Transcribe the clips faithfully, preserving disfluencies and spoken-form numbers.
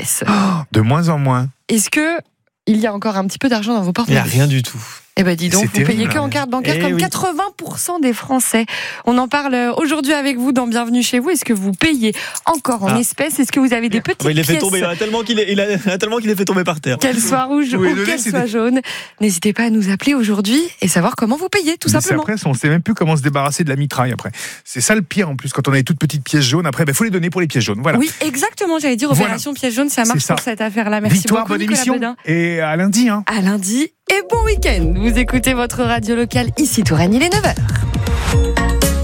espèces. Oh, de moins en moins. Est-ce que il y a encore un petit peu d'argent dans vos portefeuilles ? Il n'y a rien du tout. Eh ben dis donc, C'est vous terrible, payez que en hein. carte bancaire Eh comme oui. quatre-vingts pour cent des Français. On en parle aujourd'hui avec vous dans Bienvenue chez vous. Est-ce que vous payez encore en Ah. espèces ? Est-ce que vous avez des petites Ah bah, il les fait pièces, tomber, il a tellement qu'il est, il a, il a tellement qu'il les fait tomber par terre. qu'elles soient rouges Oui, ou donnez, qu'elles c'est soient des- jaunes ? N'hésitez pas à nous appeler aujourd'hui et savoir comment vous payez, tout Mais c'est simplement. après, on ne sait même plus comment se débarrasser de la mitraille après. C'est ça le pire en plus, quand on a les toutes petites pièces jaunes. Après, il faut les donner pour les pièces jaunes. Voilà. Oui, exactement. J'allais dire Voilà. opération pièce jaune, ça marche C'est ça. pour cette affaire-là. Merci Victoire, beaucoup, bonne Nicolas émission. Bedin. Et à lundi. Hein. À lundi et bon week-end. Vous écoutez votre radio locale ici Touraine, il est neuf heures.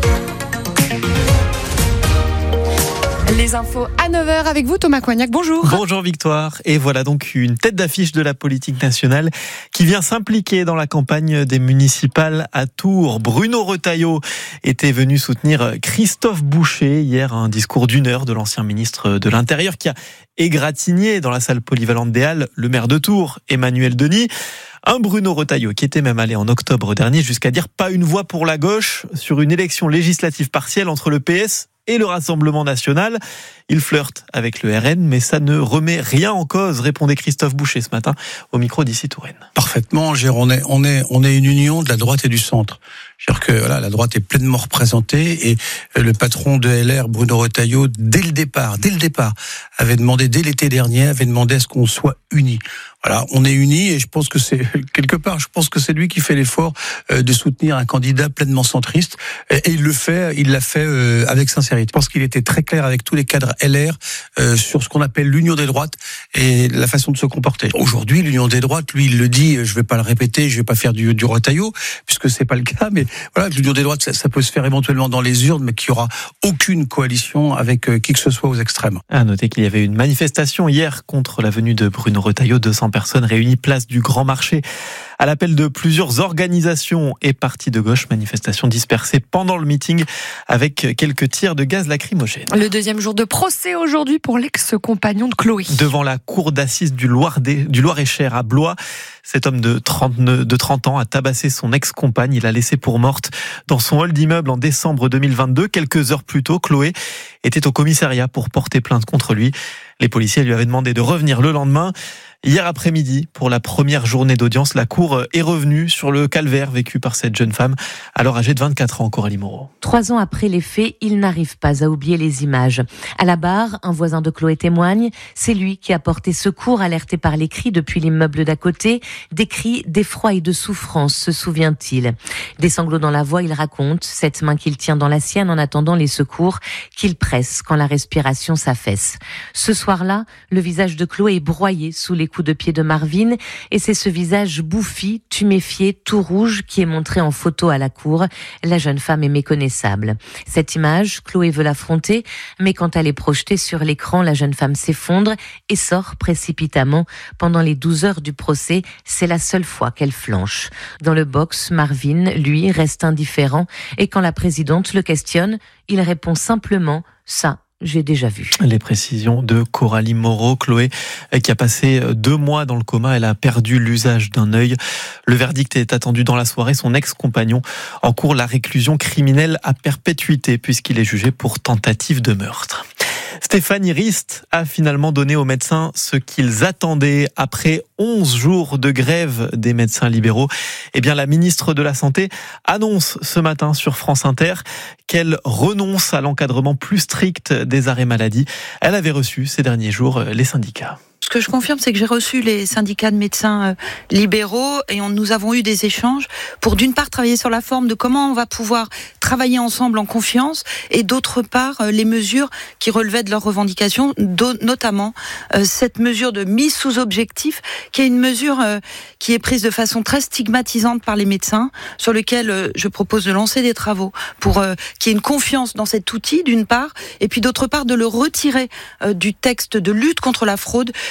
Les infos à neuf heures avec vous, Thomas Coignac. Bonjour. Bonjour Victoire. Et voilà donc une tête d'affiche de la politique nationale qui vient s'impliquer dans la campagne des municipales à Tours. Bruno Retailleau était venu soutenir Christophe Boucher hier, un discours d'une heure de l'ancien ministre de l'Intérieur qui a égratigné dans la salle polyvalente des Halles le maire de Tours, Emmanuel Denis. Un Bruno Retailleau qui était même allé en octobre dernier jusqu'à dire pas une voix pour la gauche sur une élection législative partielle entre le P S et le Rassemblement national. Il flirte avec le R N, mais ça ne remet rien en cause, répondait Christophe Boucher ce matin au micro d'ici Touraine. Parfaitement, on est, on est, on est une union de la droite et du centre. C'est-à-dire que voilà, la droite est pleinement représentée et le patron de L R, Bruno Retailleau, dès le départ, dès le départ, avait demandé, dès l'été dernier, avait demandé à ce qu'on soit unis. Voilà, on est unis et je pense que c'est, quelque part, je pense que c'est lui qui fait l'effort de soutenir un candidat pleinement centriste et il le fait, il l'a fait avec sincérité. Je pense qu'il était très clair avec tous les cadres L R euh, sur ce qu'on appelle l'union des droites et la façon de se comporter. Aujourd'hui, l'union des droites, lui, il le dit, je vais pas le répéter, je vais pas faire du, du Retailleau, puisque c'est pas le cas, mais voilà, l'union des droites, ça, ça peut se faire éventuellement dans les urnes, mais qu'il y aura aucune coalition avec euh, qui que ce soit aux extrêmes. À noter qu'il y avait une manifestation hier contre la venue de Bruno Retailleau, deux cents personnes réunies place du Grand Marché à l'appel de plusieurs organisations et partis de gauche, manifestation dispersée pendant le meeting avec quelques tirs de gaz lacrymogène. Le deuxième jour de procès aujourd'hui pour l'ex-compagnon de Chloé. Devant la cour d'assises du Loir du Loir-et-Cher à Blois, cet homme de trente, de trente ans a tabassé son ex-compagne. Il l'a laissée pour morte dans son hall d'immeuble en décembre deux mille vingt-deux. Quelques heures plus tôt, Chloé était au commissariat pour porter plainte contre lui. Les policiers lui avaient demandé de revenir le lendemain. Hier après-midi, pour la première journée d'audience, la cour est revenue sur le calvaire vécu par cette jeune femme, alors âgée de vingt-quatre ans, Coralie Moreau. Trois ans après les faits, il n'arrive pas à oublier les images. À la barre, un voisin de Chloé témoigne. C'est lui qui a porté secours, alerté par les cris depuis l'immeuble d'à côté. Des cris d'effroi et de souffrance, se souvient-il. Des sanglots dans la voix, il raconte cette main qu'il tient dans la sienne en attendant les secours, qu'il presse quand la respiration s'affaisse. Ce soir-là, le visage de Chloé est broyé sous les coups de pied de Marvin et c'est ce visage bouffi, tuméfié, tout rouge qui est montré en photo à la cour. La jeune femme est méconnaissable. Cette image, Chloé veut l'affronter, mais quand elle est projetée sur l'écran, la jeune femme s'effondre et sort précipitamment. Pendant les douze heures du procès, c'est la seule fois qu'elle flanche. Dans le box, Marvin, lui, reste indifférent et quand la présidente le questionne, il répond simplement « ça ». J'ai déjà vu. Les précisions de Coralie Moreau. Chloé, qui a passé deux mois dans le coma, elle a perdu l'usage d'un œil. Le verdict est attendu dans la soirée. Son ex-compagnon encourt la réclusion criminelle à perpétuité puisqu'il est jugé pour tentative de meurtre. Stéphanie Rist a finalement donné aux médecins ce qu'ils attendaient après onze jours de grève des médecins libéraux. Eh bien, la ministre de la Santé annonce ce matin sur France Inter qu'elle renonce à l'encadrement plus strict des arrêts maladie. Elle avait reçu ces derniers jours les syndicats. Ce que je confirme, c'est que j'ai reçu les syndicats de médecins libéraux et on, nous avons eu des échanges pour d'une part travailler sur la forme de comment on va pouvoir travailler ensemble en confiance et d'autre part les mesures qui relevaient de leurs revendications, notamment euh, cette mesure de mise sous objectif qui est une mesure euh, qui est prise de façon très stigmatisante par les médecins, sur lequel euh, je propose de lancer des travaux pour euh, qu'il y ait une confiance dans cet outil d'une part et puis d'autre part de le retirer euh, du texte de lutte contre la fraude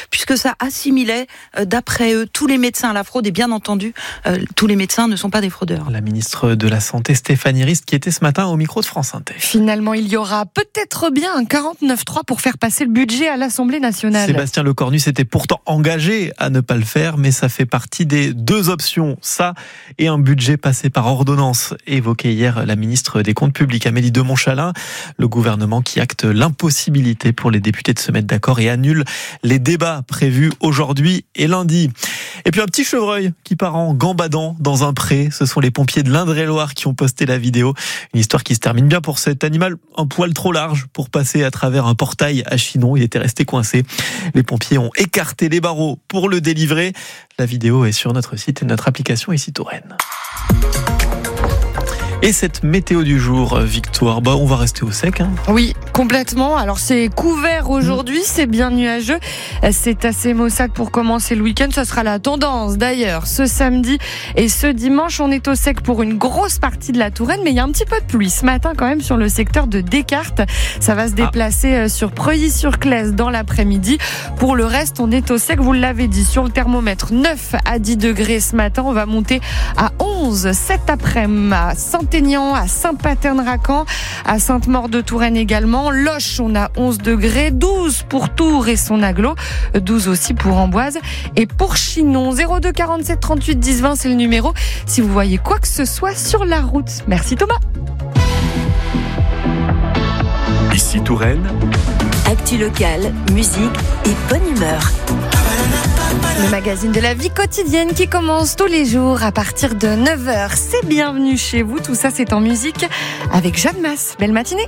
puisque ça assimilait, euh, d'après eux, tous les médecins à la fraude, et bien entendu, euh, tous les médecins ne sont pas des fraudeurs. La ministre de la Santé, Stéphanie Rist, qui était ce matin au micro de France Inter. Finalement, il y aura peut-être bien un quarante-neuf trois pour faire passer le budget à l'Assemblée nationale. Sébastien Lecornu s'était pourtant engagé à ne pas le faire, mais ça fait partie des deux options. Ça et un budget passé par ordonnance, évoqué hier la ministre des Comptes publics, Amélie de Montchalin. Le gouvernement qui acte l'impossibilité pour les députés de se mettre d'accord et annule les débats prévus aujourd'hui et lundi. Et puis un petit chevreuil qui part en gambadant dans un pré. Ce sont les pompiers de l'Indre-et-Loire qui ont posté la vidéo. Une histoire qui se termine bien pour cet animal un poil trop large pour passer à travers un portail à Chinon. Il était resté coincé. Les pompiers ont écarté les barreaux pour le délivrer. La vidéo est sur notre site et notre application ici Touraine. Et cette météo du jour, Victoire, bah on va rester au sec. Hein. Oui, complètement. Alors c'est couvert aujourd'hui, c'est bien nuageux. C'est assez maussade pour commencer le week-end. Ça sera la tendance d'ailleurs ce samedi et ce dimanche. On est au sec pour une grosse partie de la Touraine, mais il y a un petit peu de pluie ce matin quand même sur le secteur de Descartes. Ça va se déplacer ah. sur Preuilly-sur-Claise dans l'après-midi. Pour le reste, on est au sec, vous l'avez dit, sur le thermomètre neuf à dix degrés ce matin. On va monter à onze cet après-midi à Saint-Aignan, à Saint-Paterne-Racan, à Sainte-Maure-de-Touraine également. Loches, on a onze degrés, douze pour Tours et son agglo, douze aussi pour Amboise et pour Chinon. zéro deux quarante-sept trente-huit dix vingt, c'est le numéro si vous voyez quoi que ce soit sur la route. Merci Thomas. Ici Touraine. Actu locale, musique et bonne humeur. Le magazine de la vie quotidienne qui commence tous les jours à partir de neuf heures. C'est bienvenue chez vous. Tout ça, c'est en musique avec Jeanne Masse. Belle matinée.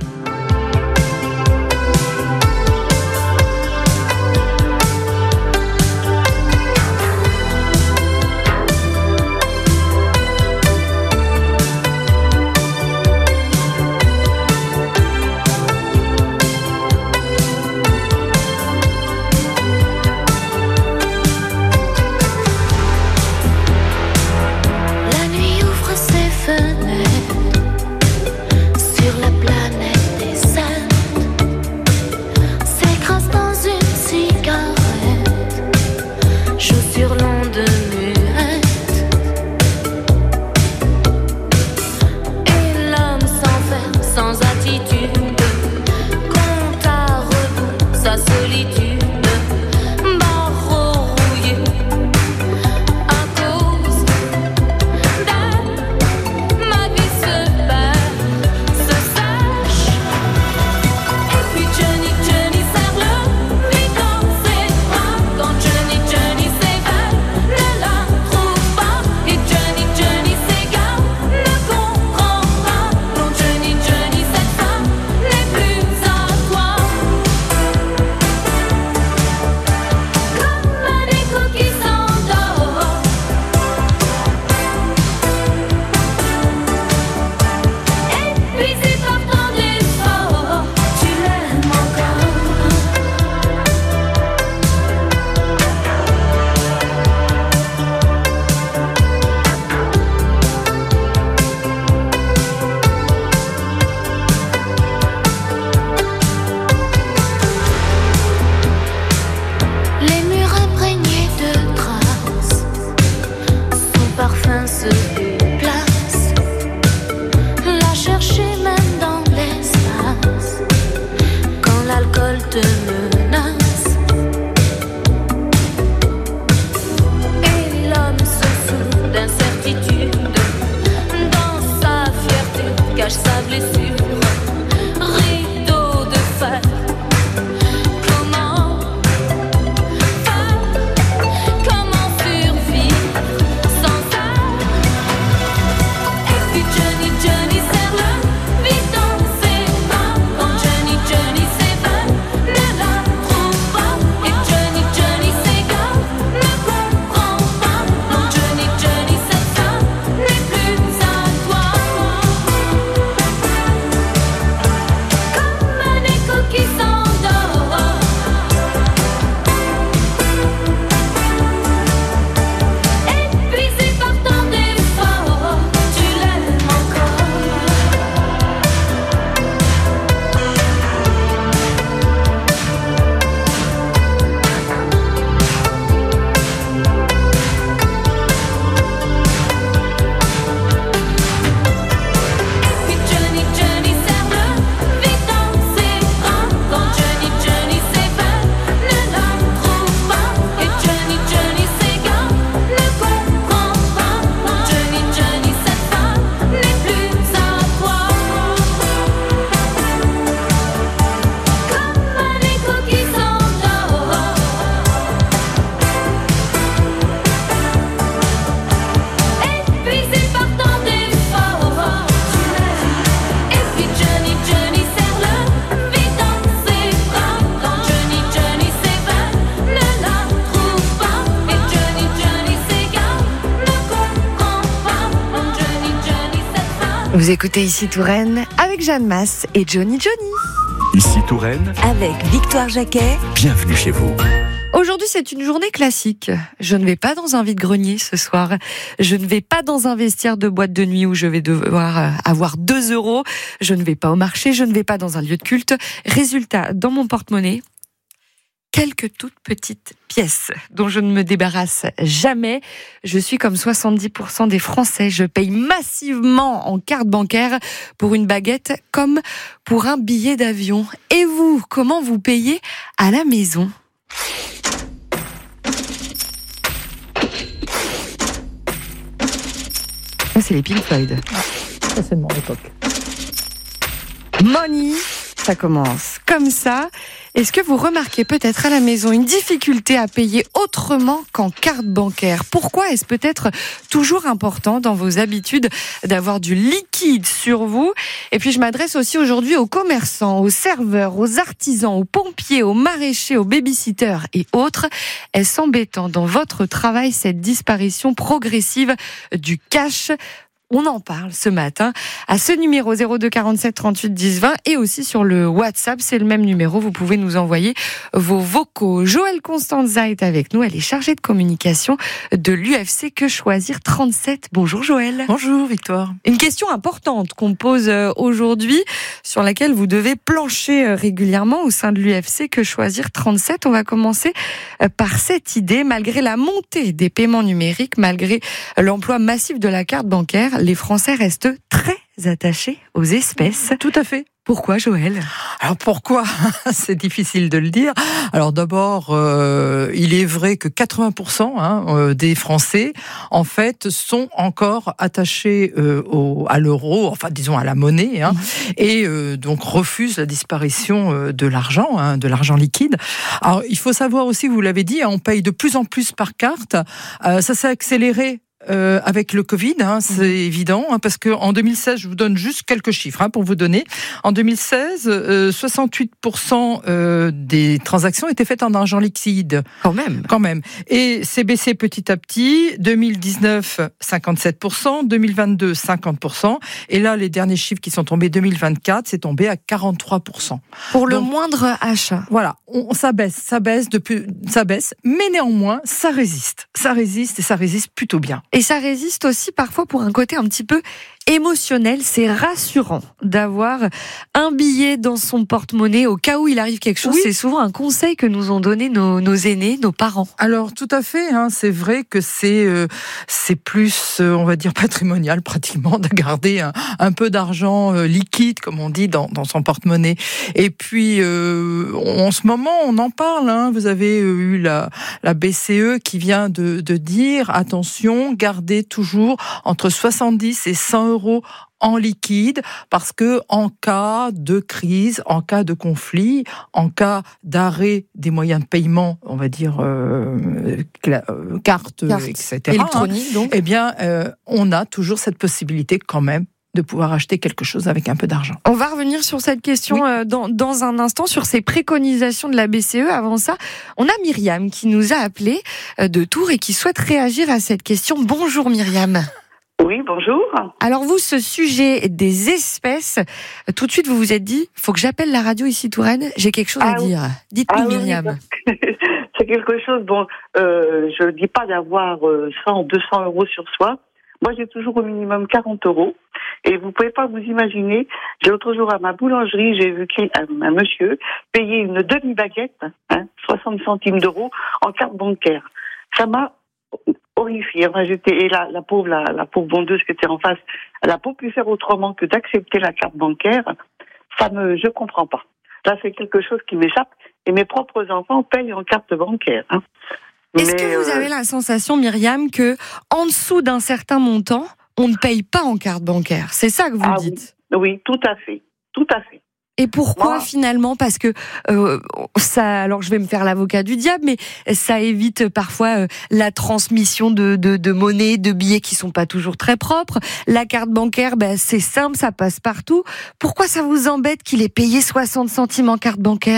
La nuit ouvre ses fenêtres sur la planète. Vous écoutez Ici Touraine avec Jeanne Masse et Johnny Johnny. Ici Touraine, Avec Victoire Jacquet. bienvenue chez vous. Aujourd'hui, c'est une journée classique. Je ne vais pas dans un vide-grenier ce soir. Je ne vais pas dans un vestiaire de boîte de nuit où je vais devoir avoir deux euros. Je ne vais pas au marché. Je ne vais pas dans un lieu de culte. Résultat, dans mon porte-monnaie, quelques toutes petites pièces dont je ne me débarrasse jamais. Je suis comme soixante-dix pour cent des Français. Je paye massivement en carte bancaire pour une baguette comme pour un billet d'avion. Et vous, comment vous payez à la maison ? Ça, c'est les Pink Floyd. Ça, c'est de mon époque. Money, ça commence comme ça. Est-ce que vous remarquez peut-être à la maison une difficulté à payer autrement qu'en carte bancaire ? Pourquoi est-ce peut-être toujours important dans vos habitudes d'avoir du liquide sur vous ? Et puis je m'adresse aussi aujourd'hui aux commerçants, aux serveurs, aux artisans, aux pompiers, aux maraîchers, aux babysitters et autres. Est-ce embêtant dans votre travail cette disparition progressive du cash ? On en parle ce matin à ce numéro zéro deux quarante-sept trente-huit dix vingt et aussi sur le WhatsApp, c'est le même numéro, vous pouvez nous envoyer vos vocaux. Joëlle Constanza est avec nous, elle est chargée de communication de l'U F C Que Choisir trente-sept. Bonjour Joëlle. Bonjour Victoire. Une question importante qu'on pose aujourd'hui, sur laquelle vous devez plancher régulièrement au sein de l'U F C Que Choisir trente-sept. On va commencer par cette idée, malgré la montée des paiements numériques, malgré l'emploi massif de la carte bancaire, les Français restent très attachés aux espèces. Tout à fait. Pourquoi, Joëlle ? Alors pourquoi ? C'est difficile de le dire. Alors d'abord, euh, il est vrai que quatre-vingts pour cent hein, des Français, en fait, sont encore attachés euh, au, à l'euro, enfin disons à la monnaie, hein, mmh. et euh, donc refusent la disparition euh, de l'argent, hein, de l'argent liquide. Alors il faut savoir aussi, vous l'avez dit, hein, on paye de plus en plus par carte. Euh, ça s'est accéléré. Euh, avec le Covid, hein, c'est mmh. évident, hein, parce que en deux mille seize, je vous donne juste quelques chiffres hein, pour vous donner. En deux mille seize, euh, soixante-huit pour cent euh, des transactions étaient faites en argent liquide. Quand même. Quand même. Et c'est baissé petit à petit. deux mille dix-neuf, cinquante-sept pour cent. deux mille vingt-deux, cinquante pour cent. Et là, les derniers chiffres qui sont tombés, deux mille vingt-quatre, c'est tombé à quarante-trois pour cent. Pour le Donc, moindre achat. Voilà, on, ça baisse, ça baisse depuis, ça baisse, mais néanmoins, ça résiste. Ça résiste et ça résiste plutôt bien. Et ça résiste aussi parfois pour un côté un petit peu émotionnel. C'est rassurant d'avoir un billet dans son porte-monnaie au cas où il arrive quelque chose. Oui. C'est souvent un conseil que nous ont donné nos, nos aînés, nos parents. Alors tout à fait, hein, c'est vrai que c'est euh, c'est plus, euh, on va dire patrimonial pratiquement de garder un, un peu d'argent euh, liquide, comme on dit, dans, dans son porte-monnaie. Et puis euh, en ce moment, on en parle. Hein, vous avez eu la, la B C E qui vient de, de dire attention, gardez toujours entre soixante-dix et cent euros en liquide, parce que en cas de crise, en cas de conflit, en cas d'arrêt des moyens de paiement, on va dire euh, euh, carte, Carte, et cetera. Électronique, hein, donc. Eh bien, euh, on a toujours cette possibilité quand même de pouvoir acheter quelque chose avec un peu d'argent. On va revenir sur cette question oui. euh, dans, dans un instant, sur ces préconisations de la B C E. Avant ça, on a Myriam qui nous a appelé euh, de Tours et qui souhaite réagir à cette question. Bonjour Myriam. Oui, bonjour. Alors vous, ce sujet des espèces, tout de suite vous vous êtes dit, faut que j'appelle la radio Ici Touraine, j'ai quelque chose ah, à dire. Dites-nous ah, Myriam. Oui, c'est quelque chose, bon, euh, je ne dis pas d'avoir euh, cent, deux cents euros sur soi. Moi, j'ai toujours au minimum quarante euros. Et vous ne pouvez pas vous imaginer, j'ai l'autre jour à ma boulangerie, j'ai vu un, un monsieur payer une demi-baguette, hein, soixante centimes d'euros, en carte bancaire. Ça m'a horrifiée. Enfin, j'étais, et la, la pauvre, la, la pauvre bondeuse qui était en face, elle n'a pas pu faire autrement que d'accepter la carte bancaire. Ça me, je comprends pas. Là, c'est quelque chose qui m'échappe. Et mes propres enfants payent en carte bancaire, hein. Est-ce Mais, que vous euh... avez la sensation, Myriam, que en dessous d'un certain montant, on ne paye pas en carte bancaire ? C'est ça que vous ah, dites ? Oui. oui, tout à fait, tout à fait. Et pourquoi Moi, finalement ? Parce que euh, ça, alors je vais me faire l'avocat du diable, mais ça évite parfois euh, la transmission de, de, de monnaie, de billets qui sont pas toujours très propres. La carte bancaire, ben, c'est simple, ça passe partout. Pourquoi ça vous embête qu'il ait payé soixante centimes en carte bancaire ?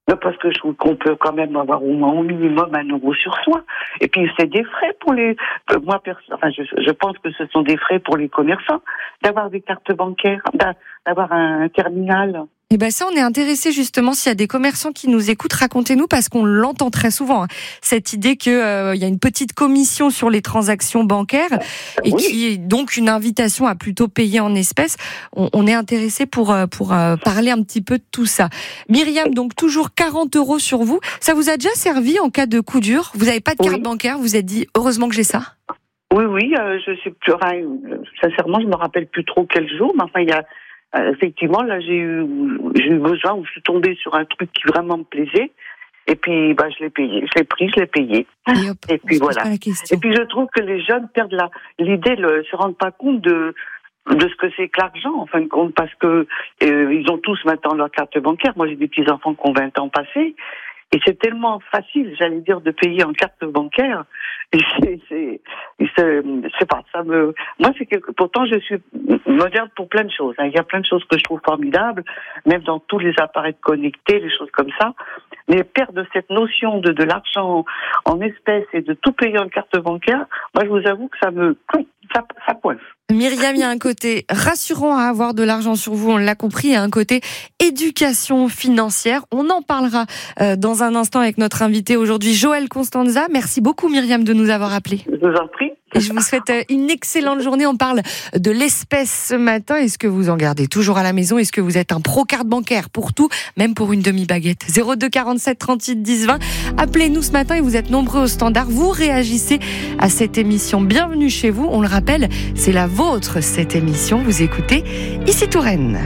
Non, parce que je trouve qu'on peut quand même avoir au moins au minimum un euro sur soi. Et puis c'est des frais pour les. Euh, moi, perso... enfin, je, je pense que ce sont des frais pour les commerçants d'avoir des cartes bancaires, d'avoir un terminal. Eh ben ça, on est intéressé justement s'il y a des commerçants qui nous écoutent, racontez-nous parce qu'on l'entend très souvent, hein, cette idée que euh, il y a une petite commission sur les transactions bancaires et oui. qui est donc une invitation à plutôt payer en espèces. On, on est intéressé pour euh, pour euh, parler un petit peu de tout ça. Myriam, donc toujours quarante euros sur vous. Ça vous a déjà servi en cas de coup dur? Vous n'avez pas de carte oui. bancaire, vous vous êtes dit heureusement que j'ai ça? Oui, oui, euh, je sais plus. Enfin, sincèrement, je me rappelle plus trop quel jour, mais enfin il y a. Euh, effectivement, là, j'ai eu, j'ai eu besoin, ou je suis tombée sur un truc qui vraiment me plaisait, et puis, bah, je l'ai payé, je l'ai pris, je l'ai payé. Et, hop, et puis voilà. Et puis je trouve que les jeunes perdent la, l'idée, ne se rendent pas compte de, de ce que c'est que l'argent, en fin de compte, parce que euh, ils ont tous maintenant leur carte bancaire. Moi, j'ai des petits enfants qui ont vingt ans passés. Et c'est tellement facile, j'allais dire, de payer en carte bancaire. Et c'est, c'est, c'est, c'est pas, ça me, moi, c'est quelque, pourtant, je suis moderne pour plein de choses, hein. Il y a plein de choses que je trouve formidables, même dans tous les appareils connectés, les choses comme ça. Mais perdre cette notion de, de l'argent en espèces et de tout payer en carte bancaire, moi, je vous avoue que ça me, ça, ça coince. Myriam, il y a un côté rassurant à avoir de l'argent sur vous, on l'a compris, il y a un côté éducation financière. On en parlera euh, dans un instant avec notre invité aujourd'hui, Joël Constanza. Merci beaucoup Myriam de nous avoir appelés. Je vous en prie. Et je vous souhaite une excellente journée. On parle de l'espèce ce matin. Est-ce que vous en gardez toujours à la maison? Est-ce que vous êtes un pro carte bancaire pour tout, même pour une demi-baguette? zéro deux quarante-sept trente-huit dix vingt. Appelez-nous ce matin et vous êtes nombreux au standard. Vous réagissez à cette émission. Bienvenue chez vous. On le rappelle, c'est la vôtre cette émission. Vous écoutez Ici Touraine.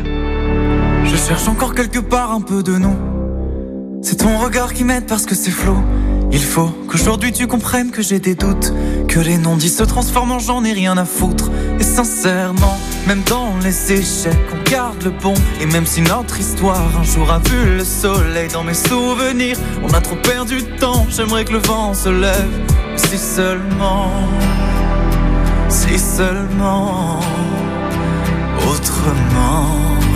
Je cherche encore quelque part un peu de nous. C'est ton regard qui m'aide parce que c'est flou. Il faut qu'aujourd'hui tu comprennes que j'ai des doutes, que les non-dits se transforment en j'en ai rien à foutre. Et sincèrement, même dans les échecs, on garde le bon. Et même si notre histoire un jour a vu le soleil dans mes souvenirs, on a trop perdu de temps, j'aimerais que le vent se lève. Si seulement, si seulement, autrement,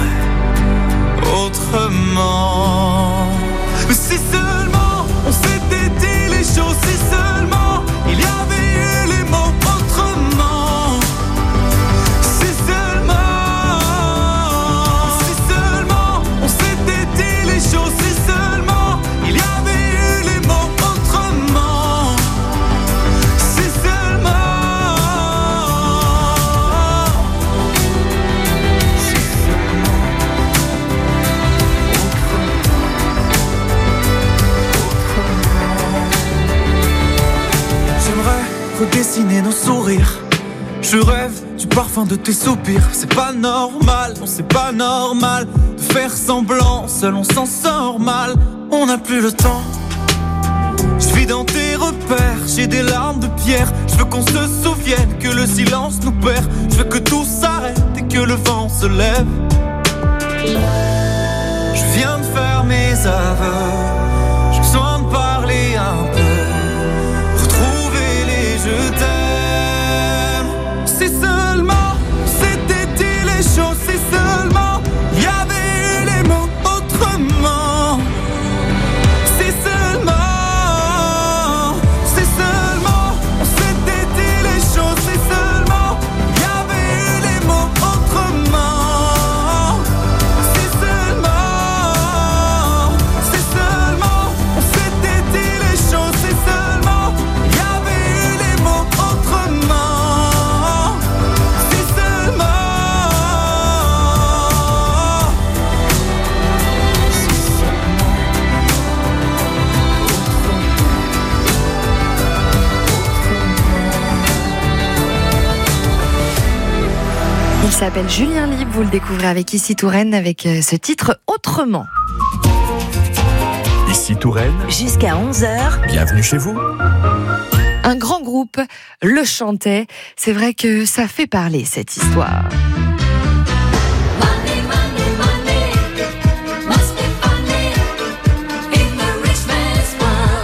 autrement. Mais si seulement on s'était dit les choses, si seulement il y avait eu les mots autrement. Si seulement, si seulement on s'était dit les choses, si seulement il y avait eu les mots autrement. Si seulement, si seulement. Redessiner nos sourires. Je rêve du parfum de tes soupirs. C'est pas normal, non c'est pas normal de faire semblant, seul on s'en sort mal. On n'a plus le temps. Je vis dans tes repères, j'ai des larmes de pierre. Je veux qu'on se souvienne que le silence nous perd. Je veux que tout s'arrête et que le vent se lève. Je viens de faire mes aveux. J'ai besoin de parler un peu. Je t'aime. Si seulement c'était dit les choses, si seulement il y avait eu les mots autrement. Si seulement, si seulement on s'était dit les choses, si seulement il y avait eu les mots autrement. Si seulement, si seulement on s'était dit les choses, si seulement il y avait eu les mots autrement. Si seulement, si seulement Il s'appelle Julien Libre, vous le découvrez avec Ici Touraine avec ce titre Autrement. Ici Touraine. Jusqu'à onze heures. Bienvenue chez vous. Un grand groupe le chantait. C'est vrai que ça fait parler cette histoire. Alors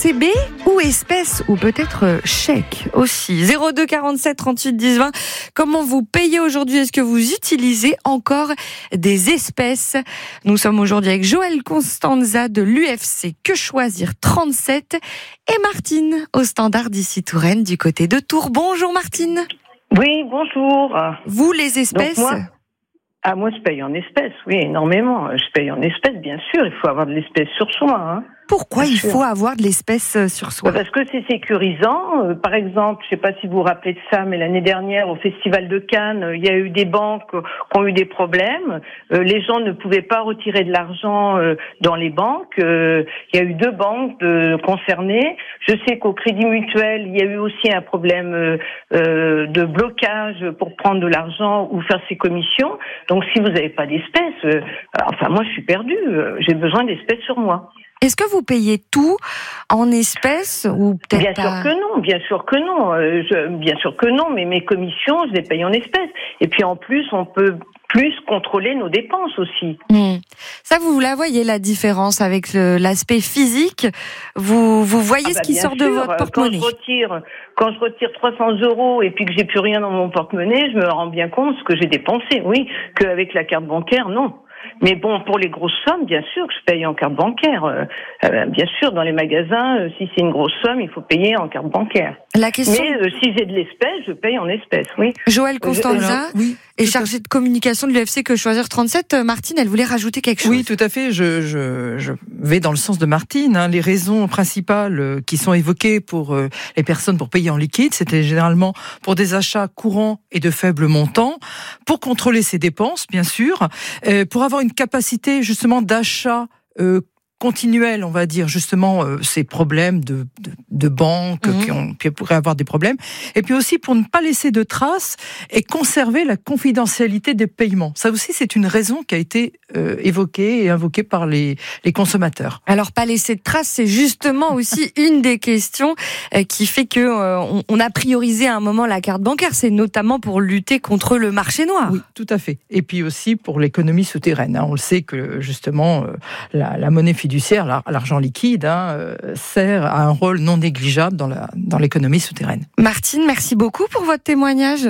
C B ou espèces ou peut-être chèque aussi. zéro deux quarante-sept trente-huit dix vingt. Comment vous payez aujourd'hui? Est-ce que vous utilisez encore des espèces? Nous sommes aujourd'hui avec Joël Constanza de l'U F C Que Choisir trente-sept et Martine au standard d'ici Touraine du côté de Tours. Bonjour Martine. Oui, bonjour. Vous, les espèces? Donc moi, ah, moi, je paye en espèces, oui, énormément. Je paye en espèces, bien sûr. Il faut avoir de l'espèce sur soi. Hein. Pourquoi il faut avoir de l'espèce sur soi? Parce que c'est sécurisant. Euh, par exemple, je ne sais pas si vous vous rappelez de ça, mais l'année dernière, au Festival de Cannes, il y a eu des banques qui ont eu des problèmes. Euh, les gens ne pouvaient pas retirer de l'argent euh, dans les banques. Euh, il y a eu deux banques de, concernées. Je sais qu'au Crédit Mutuel, il y a eu aussi un problème euh, euh, de blocage pour prendre de l'argent ou faire ses commissions. Donc, si vous n'avez pas d'espèces, euh, enfin, moi, je suis perdue. Euh, j'ai besoin d'espèces sur moi. Est-ce que vous payez tout en espèces ou peut-être Bien sûr à... que non, bien sûr que non, euh, je, bien sûr que non, mais mes commissions, je les paye en espèces. Et puis en plus, on peut plus contrôler nos dépenses aussi. Mmh. Ça, vous la voyez, la différence avec le, l'aspect physique. Vous, vous voyez ah bah ce qui sort sûr, de votre porte-monnaie. Quand je retire, quand je retire trois cents euros et puis que j'ai plus rien dans mon porte-monnaie, je me rends bien compte ce que j'ai dépensé. Oui, qu'avec la carte bancaire, non. Mais bon, pour les grosses sommes, bien sûr que je paye en carte bancaire. Euh, euh, bien sûr, dans les magasins, euh, si c'est une grosse somme, il faut payer en carte bancaire. La question... Mais euh, si j'ai de l'espèce, je paye en espèces, oui. Joël Constanza euh, oui, est chargée de communication de l'U F C Que Choisir trente-sept. Martine, elle voulait rajouter quelque chose. Oui, tout à fait. Je, je, je vais dans le sens de Martine. Hein. Les raisons principales qui sont évoquées pour euh, les personnes pour payer en liquide, c'était généralement pour des achats courants et de faibles montants, pour contrôler ses dépenses, bien sûr, euh, pour avoir une capacité justement d'achat euh, continuel, on va dire, justement, euh, ces problèmes de, de, de banque mmh. qui, ont, qui pourraient avoir des problèmes, et puis aussi pour ne pas laisser de traces et conserver la confidentialité des paiements. Ça aussi, c'est une raison qui a été euh, évoquée et invoquée par les, les consommateurs. Alors, pas laisser de traces, c'est justement aussi une des questions euh, qui fait que euh, on, on a priorisé à un moment la carte bancaire. C'est notamment pour lutter contre le marché noir. Oui, tout à fait. Et puis aussi pour l'économie souterraine. Hein. On le sait que justement, euh, la, la monnaie fiduciaire, l'argent liquide, hein, euh, sert à un rôle non négligeable dans, la, dans l'économie souterraine. Martine, merci beaucoup pour votre témoignage.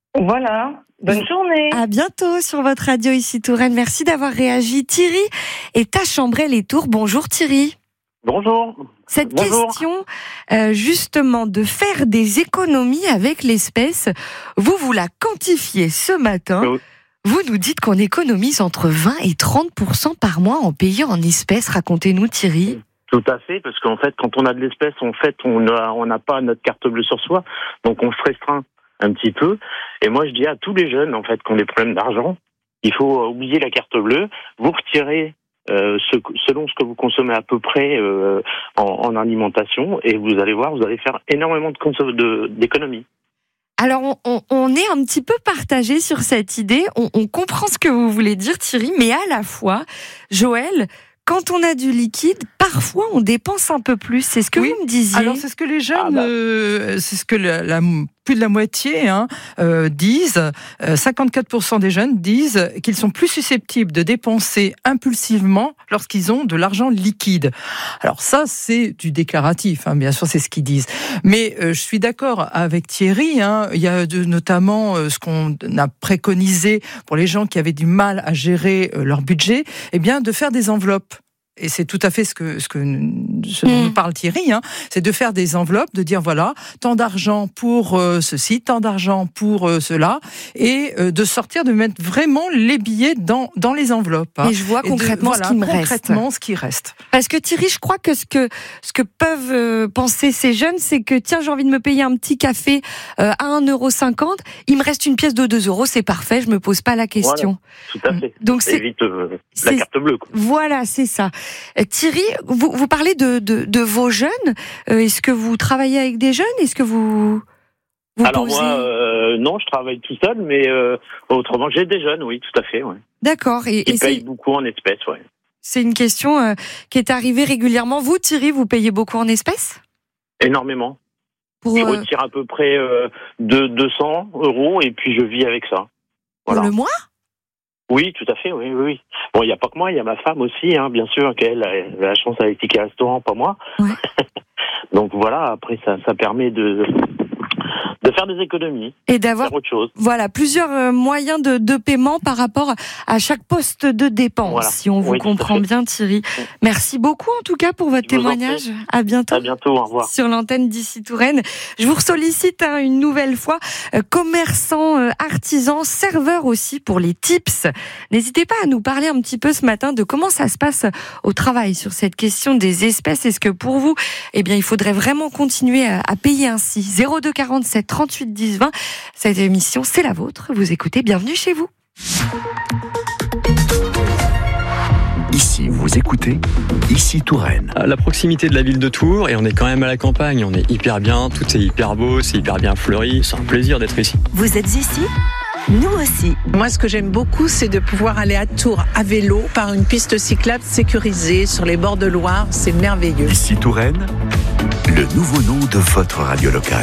Voilà, bonne journée. À bientôt sur votre radio ici Touraine. Merci d'avoir réagi. Thierry est à Chambray-les-Tours. Bonjour Thierry. Bonjour. Cette Bonjour. question, euh, justement, de faire des économies avec l'espèce, vous, vous la quantifiez ce matin. Oui. Vous nous dites qu'on économise entre vingt et trente pour cent par mois en payant en espèces. Racontez-nous, Thierry. Tout à fait, parce qu'en fait, quand on a de l'espèce, en fait, on n'a on n'a pas notre carte bleue sur soi, donc on se restreint un petit peu. Et moi, je dis à tous les jeunes, en fait, qui ont des problèmes d'argent, il faut oublier la carte bleue, vous retirez euh, ce, selon ce que vous consommez à peu près euh, en, en alimentation, et vous allez voir, vous allez faire énormément de conso- de, d'économies. Alors, on, on, on est un petit peu partagé sur cette idée. On, on comprend ce que vous voulez dire, Thierry, mais à la fois, Joël, quand on a du liquide, parfois on dépense un peu plus. C'est ce que oui. vous me disiez. Alors, c'est ce que les jeunes, ah bah. euh, c'est ce que la, la, plus de la moitié hein, euh, disent. Euh, cinquante-quatre pour cent des jeunes disent qu'ils sont plus susceptibles de dépenser impulsivement lorsqu'ils ont de l'argent liquide. Alors ça, c'est du déclaratif, hein, bien sûr, c'est ce qu'ils disent. Mais euh, je suis d'accord avec Thierry. Hein, il y a de, notamment euh, ce qu'on a préconisé pour les gens qui avaient du mal à gérer euh, leur budget, eh bien, de faire des enveloppes. Et c'est tout à fait ce que ce que ce dont nous parle Thierry, hein, c'est de faire des enveloppes, de dire voilà tant d'argent pour euh, ceci, tant d'argent pour euh, cela, et euh, de sortir, de mettre vraiment les billets dans dans les enveloppes. Hein, et je vois concrètement de, voilà, ce qui me concrètement reste. ce qui reste. Parce que Thierry, je crois que ce que ce que peuvent euh, penser ces jeunes, c'est que tiens, j'ai envie de me payer un petit café euh, à un euro cinquante, il me reste une pièce de deux euros, c'est parfait, je me pose pas la question. Voilà, tout à fait. Donc ça c'est évite euh, la carte bleue. Quoi. Voilà, c'est ça. Thierry, vous, vous parlez de, de, de vos jeunes. Euh, est-ce que vous travaillez avec des jeunes ? Est-ce que vous, vous Alors posez... moi, euh, non, je travaille tout seul, mais euh, autrement, j'ai des jeunes, oui, tout à fait. Ouais. D'accord. Et, Qui et payent c'est... beaucoup en espèces, ouais. C'est une question euh, qui est arrivée régulièrement. Vous, Thierry, vous payez beaucoup en espèces ? Énormément. Pour, je euh... retire à peu près euh, de deux cents euros et puis je vis avec ça. Voilà. Pour le mois ? Oui, tout à fait, oui, oui, oui. Bon, il n'y a pas que moi, il y a ma femme aussi, hein, bien sûr, qu'elle a la chance avec Ticket Restaurant, pas moi. Ouais. Donc voilà, après ça, ça permet de de faire des économies et d'avoir faire autre chose. Voilà, plusieurs euh, moyens de, de paiement par rapport à chaque poste de dépense, Voilà. si on vous Oui, comprend bien, Thierry. Merci beaucoup en tout cas pour votre Je vous en témoignage. prie. À bientôt. À bientôt, au revoir. Sur l'antenne d'Ici Touraine. Je vous sollicite hein, une nouvelle fois, euh, commerçants, euh, artisans, serveurs aussi pour les tips. N'hésitez pas à nous parler un petit peu ce matin de comment ça se passe au travail sur cette question des espèces. Est-ce que pour vous, eh bien, il faudrait vraiment continuer à, à payer ainsi? zéro deux quarante-sept trente-huit dix vingt. Cette émission, c'est la vôtre. Vous écoutez, bienvenue chez vous. Ici, vous écoutez Ici Touraine. La proximité de la ville de Tours, et on est quand même à la campagne, on est hyper bien, tout est hyper beau, c'est hyper bien fleuri, c'est un plaisir d'être ici. Vous êtes ici ? Nous aussi. Moi, ce que j'aime beaucoup, c'est de pouvoir aller à Tours à vélo par une piste cyclable sécurisée sur les bords de Loire. C'est merveilleux. Ici Touraine, le nouveau nom de votre radio locale.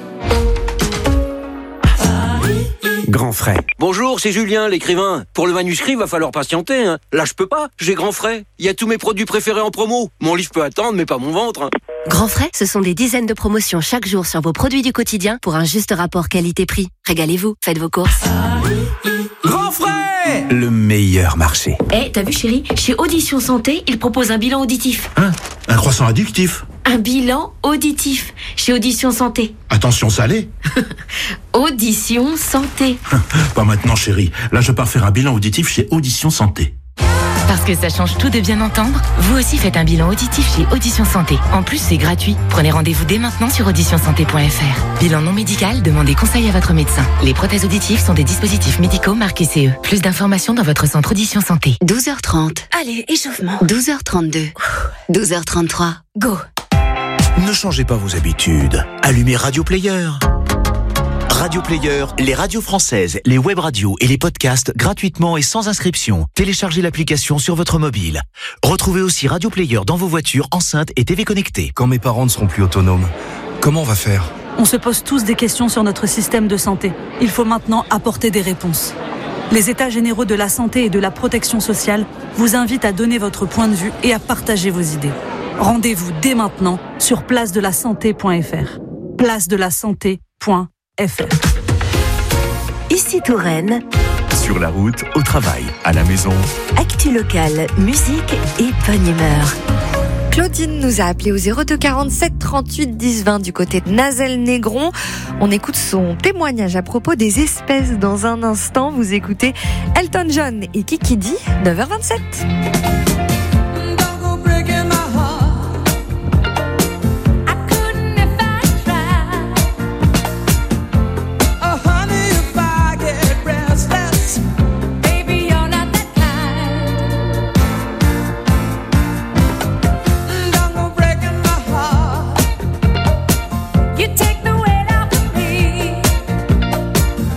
Grand Frais. Bonjour, c'est Julien, l'écrivain. Pour le manuscrit, va falloir patienter. Hein. Là, je peux pas. J'ai Grand Frais. Il y a tous mes produits préférés en promo. Mon livre peut attendre, mais pas mon ventre. Hein. Grand Frais, ce sont des dizaines de promotions chaque jour sur vos produits du quotidien pour un juste rapport qualité-prix. Régalez-vous, faites vos courses. Grand Frais, le meilleur marché. Eh, hey, t'as vu chérie, chez Audition Santé, ils proposent un bilan auditif. Hein? Un croissant addictif? Un bilan auditif chez Audition Santé. Attention salé. Audition Santé. Pas maintenant chérie, là je pars faire un bilan auditif chez Audition Santé. Parce que ça change tout de bien entendre, vous aussi faites un bilan auditif chez Audition Santé. En plus, c'est gratuit. Prenez rendez-vous dès maintenant sur audition santé point f r. Bilan non médical, demandez conseil à votre médecin. Les prothèses auditives sont des dispositifs médicaux marqués C E. Plus d'informations dans votre centre Audition Santé. douze heures trente. Allez, échauffement. douze heures trente-deux. douze heures trente-trois. Go. Ne changez pas vos habitudes. Allumez Radio Player. Radio Player, les radios françaises, les web radios et les podcasts gratuitement et sans inscription. Téléchargez l'application sur votre mobile. Retrouvez aussi Radio Player dans vos voitures, enceintes et T V connectées. Quand mes parents ne seront plus autonomes, comment on va faire ? On se pose tous des questions sur notre système de santé. Il faut maintenant apporter des réponses. Les États généraux de la santé et de la protection sociale vous invitent à donner votre point de vue et à partager vos idées. Rendez-vous dès maintenant sur place de la santé point f r. place de la santé point f r. Ici Touraine. Sur la route, au travail, à la maison. Actu locale, musique et bonne humeur. Claudine nous a appelé au zéro deux quarante-sept trente-huit dix vingt du côté de Nazelles-Négron. On écoute son témoignage à propos des espèces dans un instant. Vous écoutez Elton John et Kiki D, neuf heures vingt-sept.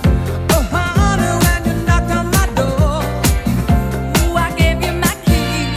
Honey, when you knocked on my door, ooh, I gave you my key.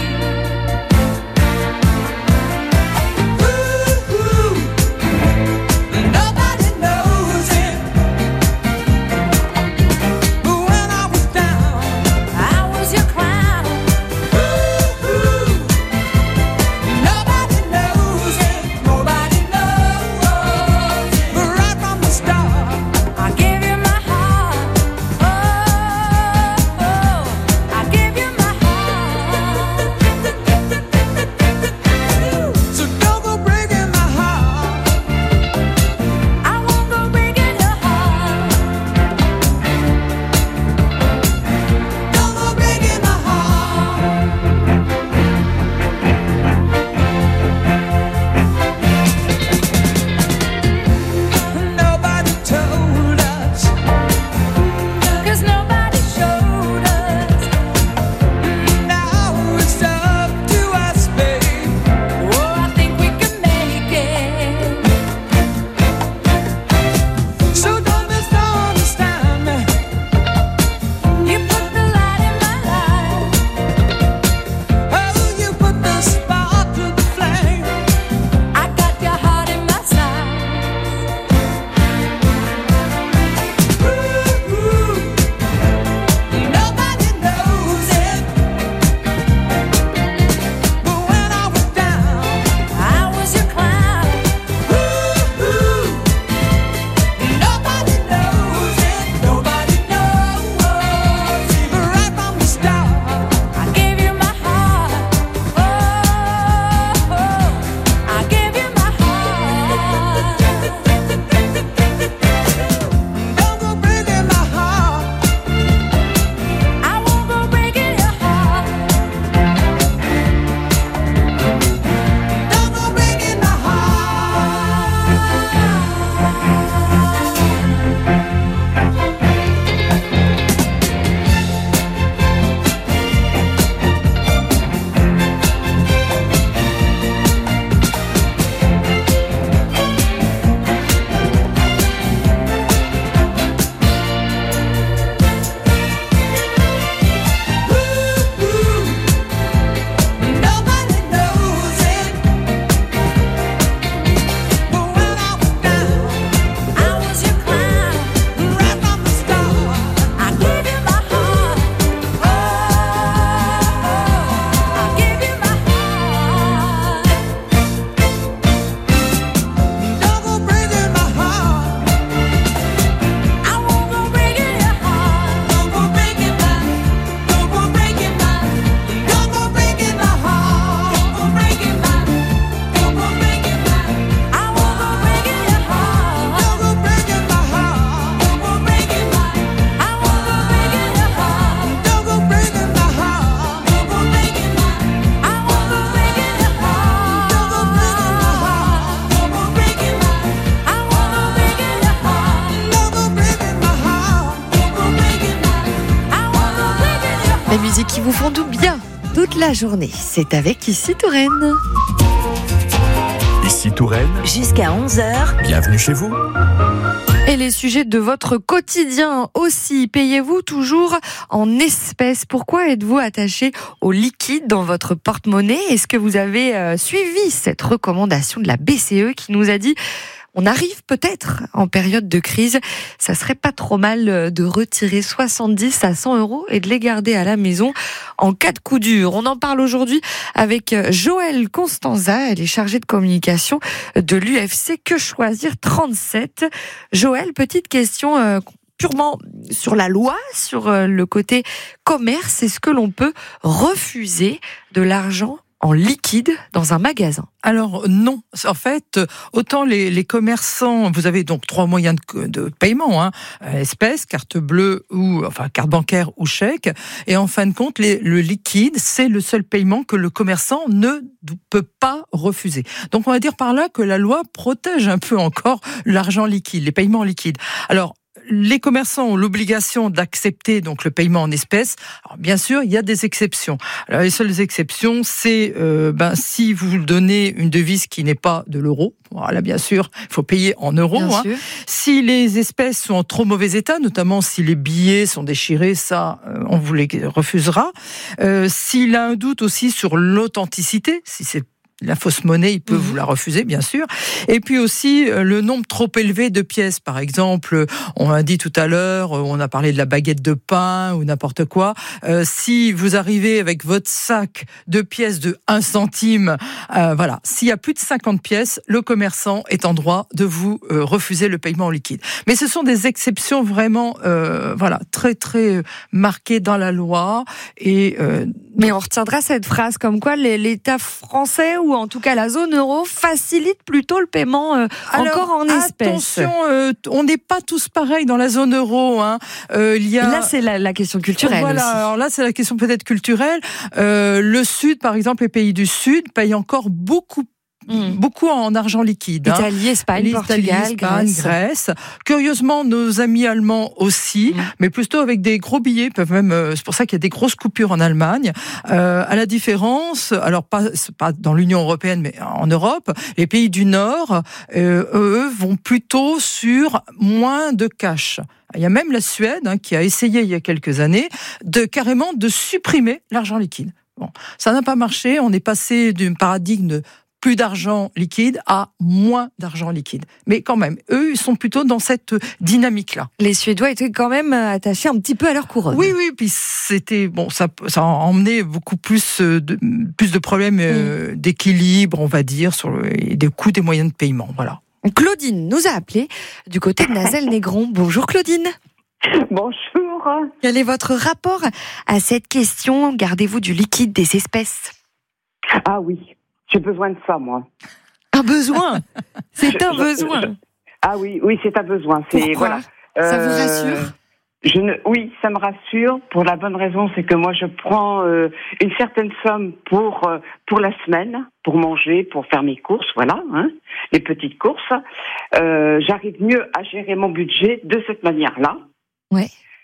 La musique qui vous font du bien toute la journée, c'est avec Ici Touraine. Ici Touraine, jusqu'à onze heures. Bienvenue chez vous. Et les sujets de votre quotidien aussi. Payez-vous toujours en espèces? Pourquoi êtes-vous attaché au liquide dans votre porte-monnaie? Est-ce que vous avez euh, suivi cette recommandation de la B C E qui nous a dit on arrive peut-être en période de crise, ça serait pas trop mal de retirer soixante-dix à cent euros et de les garder à la maison en cas de coup dur. On en parle aujourd'hui avec Joëlle Constanza, elle est chargée de communication de l'U F C Que Choisir trente-sept. Joëlle, petite question euh, purement sur la loi, sur euh, le côté commerce, est-ce que l'on peut refuser de l'argent en liquide dans un magasin? Alors non, en fait, autant les, les commerçants, vous avez donc trois moyens de, de paiement, hein, espèces, carte bleue ou enfin carte bancaire ou chèque, et en fin de compte, les, le liquide, c'est le seul paiement que le commerçant ne peut pas refuser. Donc on va dire par là que la loi protège un peu encore l'argent liquide, les paiements liquides. Alors les commerçants ont l'obligation d'accepter donc le paiement en espèces. Alors bien sûr, il y a des exceptions. Alors les seules exceptions, c'est euh, ben si vous donnez une devise qui n'est pas de l'euro. Voilà, bien sûr, il faut payer en euros. Hein. Si les espèces sont en trop mauvais état, notamment si les billets sont déchirés, ça, euh, on vous les refusera. Euh, s'il a un doute aussi sur l'authenticité, si c'est la fausse monnaie, il peut mmh. vous la refuser, bien sûr. Et puis aussi, le nombre trop élevé de pièces. Par exemple, on a dit tout à l'heure, on a parlé de la baguette de pain ou n'importe quoi. Euh, si vous arrivez avec votre sac de pièces de un centime, euh, voilà. S'il y a plus de cinquante pièces, le commerçant est en droit de vous euh, refuser le paiement en liquide. Mais ce sont des exceptions vraiment, euh, voilà, très, très marquées dans la loi. Et, euh, Mais on retiendra cette phrase comme quoi l'État français ou en tout cas la zone euro facilite plutôt le paiement euh, Alors, encore en espèces. Attention, euh, on n'est pas tous pareils dans la zone euro. Hein. Euh, il y a... Là, c'est la, la question culturelle voilà, aussi. Alors là, c'est la question peut-être culturelle. Euh, le Sud, par exemple, les pays du Sud payent encore beaucoup Mmh. beaucoup en argent liquide. Italie, Espagne, L'Italie, Portugal, Espagne, Grèce. Grèce. Curieusement, nos amis allemands aussi, mmh. mais plutôt avec des gros billets. Peuvent même, c'est pour ça qu'il y a des grosses coupures en Allemagne. Euh, à la différence, alors pas, pas dans l'Union européenne, mais en Europe, les pays du Nord, euh, eux, vont plutôt sur moins de cash. Il y a même la Suède hein, qui a essayé il y a quelques années de carrément de supprimer l'argent liquide. Bon, ça n'a pas marché. On est passé d'un paradigme de plus d'argent liquide à moins d'argent liquide. Mais quand même, eux, ils sont plutôt dans cette dynamique-là. Les Suédois étaient quand même attachés un petit peu à leur couronne. Oui, oui, puis c'était, bon, ça, ça a emmené beaucoup plus de, plus de problèmes euh, mmh. d'équilibre, on va dire, sur le, et des coûts des moyens de paiement, voilà. Claudine nous a appelé du côté de Nazelles-Négron. Bonjour Claudine. Bonjour. Quel est votre rapport à cette question? Gardez-vous du liquide, des espèces? Ah oui. J'ai besoin de ça, moi. Un besoin? C'est je, un je, besoin. je, ah oui, oui, c'est un besoin. C'est, Pourquoi voilà. Ça euh, vous rassure? je ne, Oui, ça me rassure. Pour la bonne raison, c'est que moi, je prends euh, une certaine somme pour euh, pour la semaine, pour manger, pour faire mes courses, voilà, hein, les petites courses. Euh, j'arrive mieux à gérer mon budget de cette manière-là. Ouais.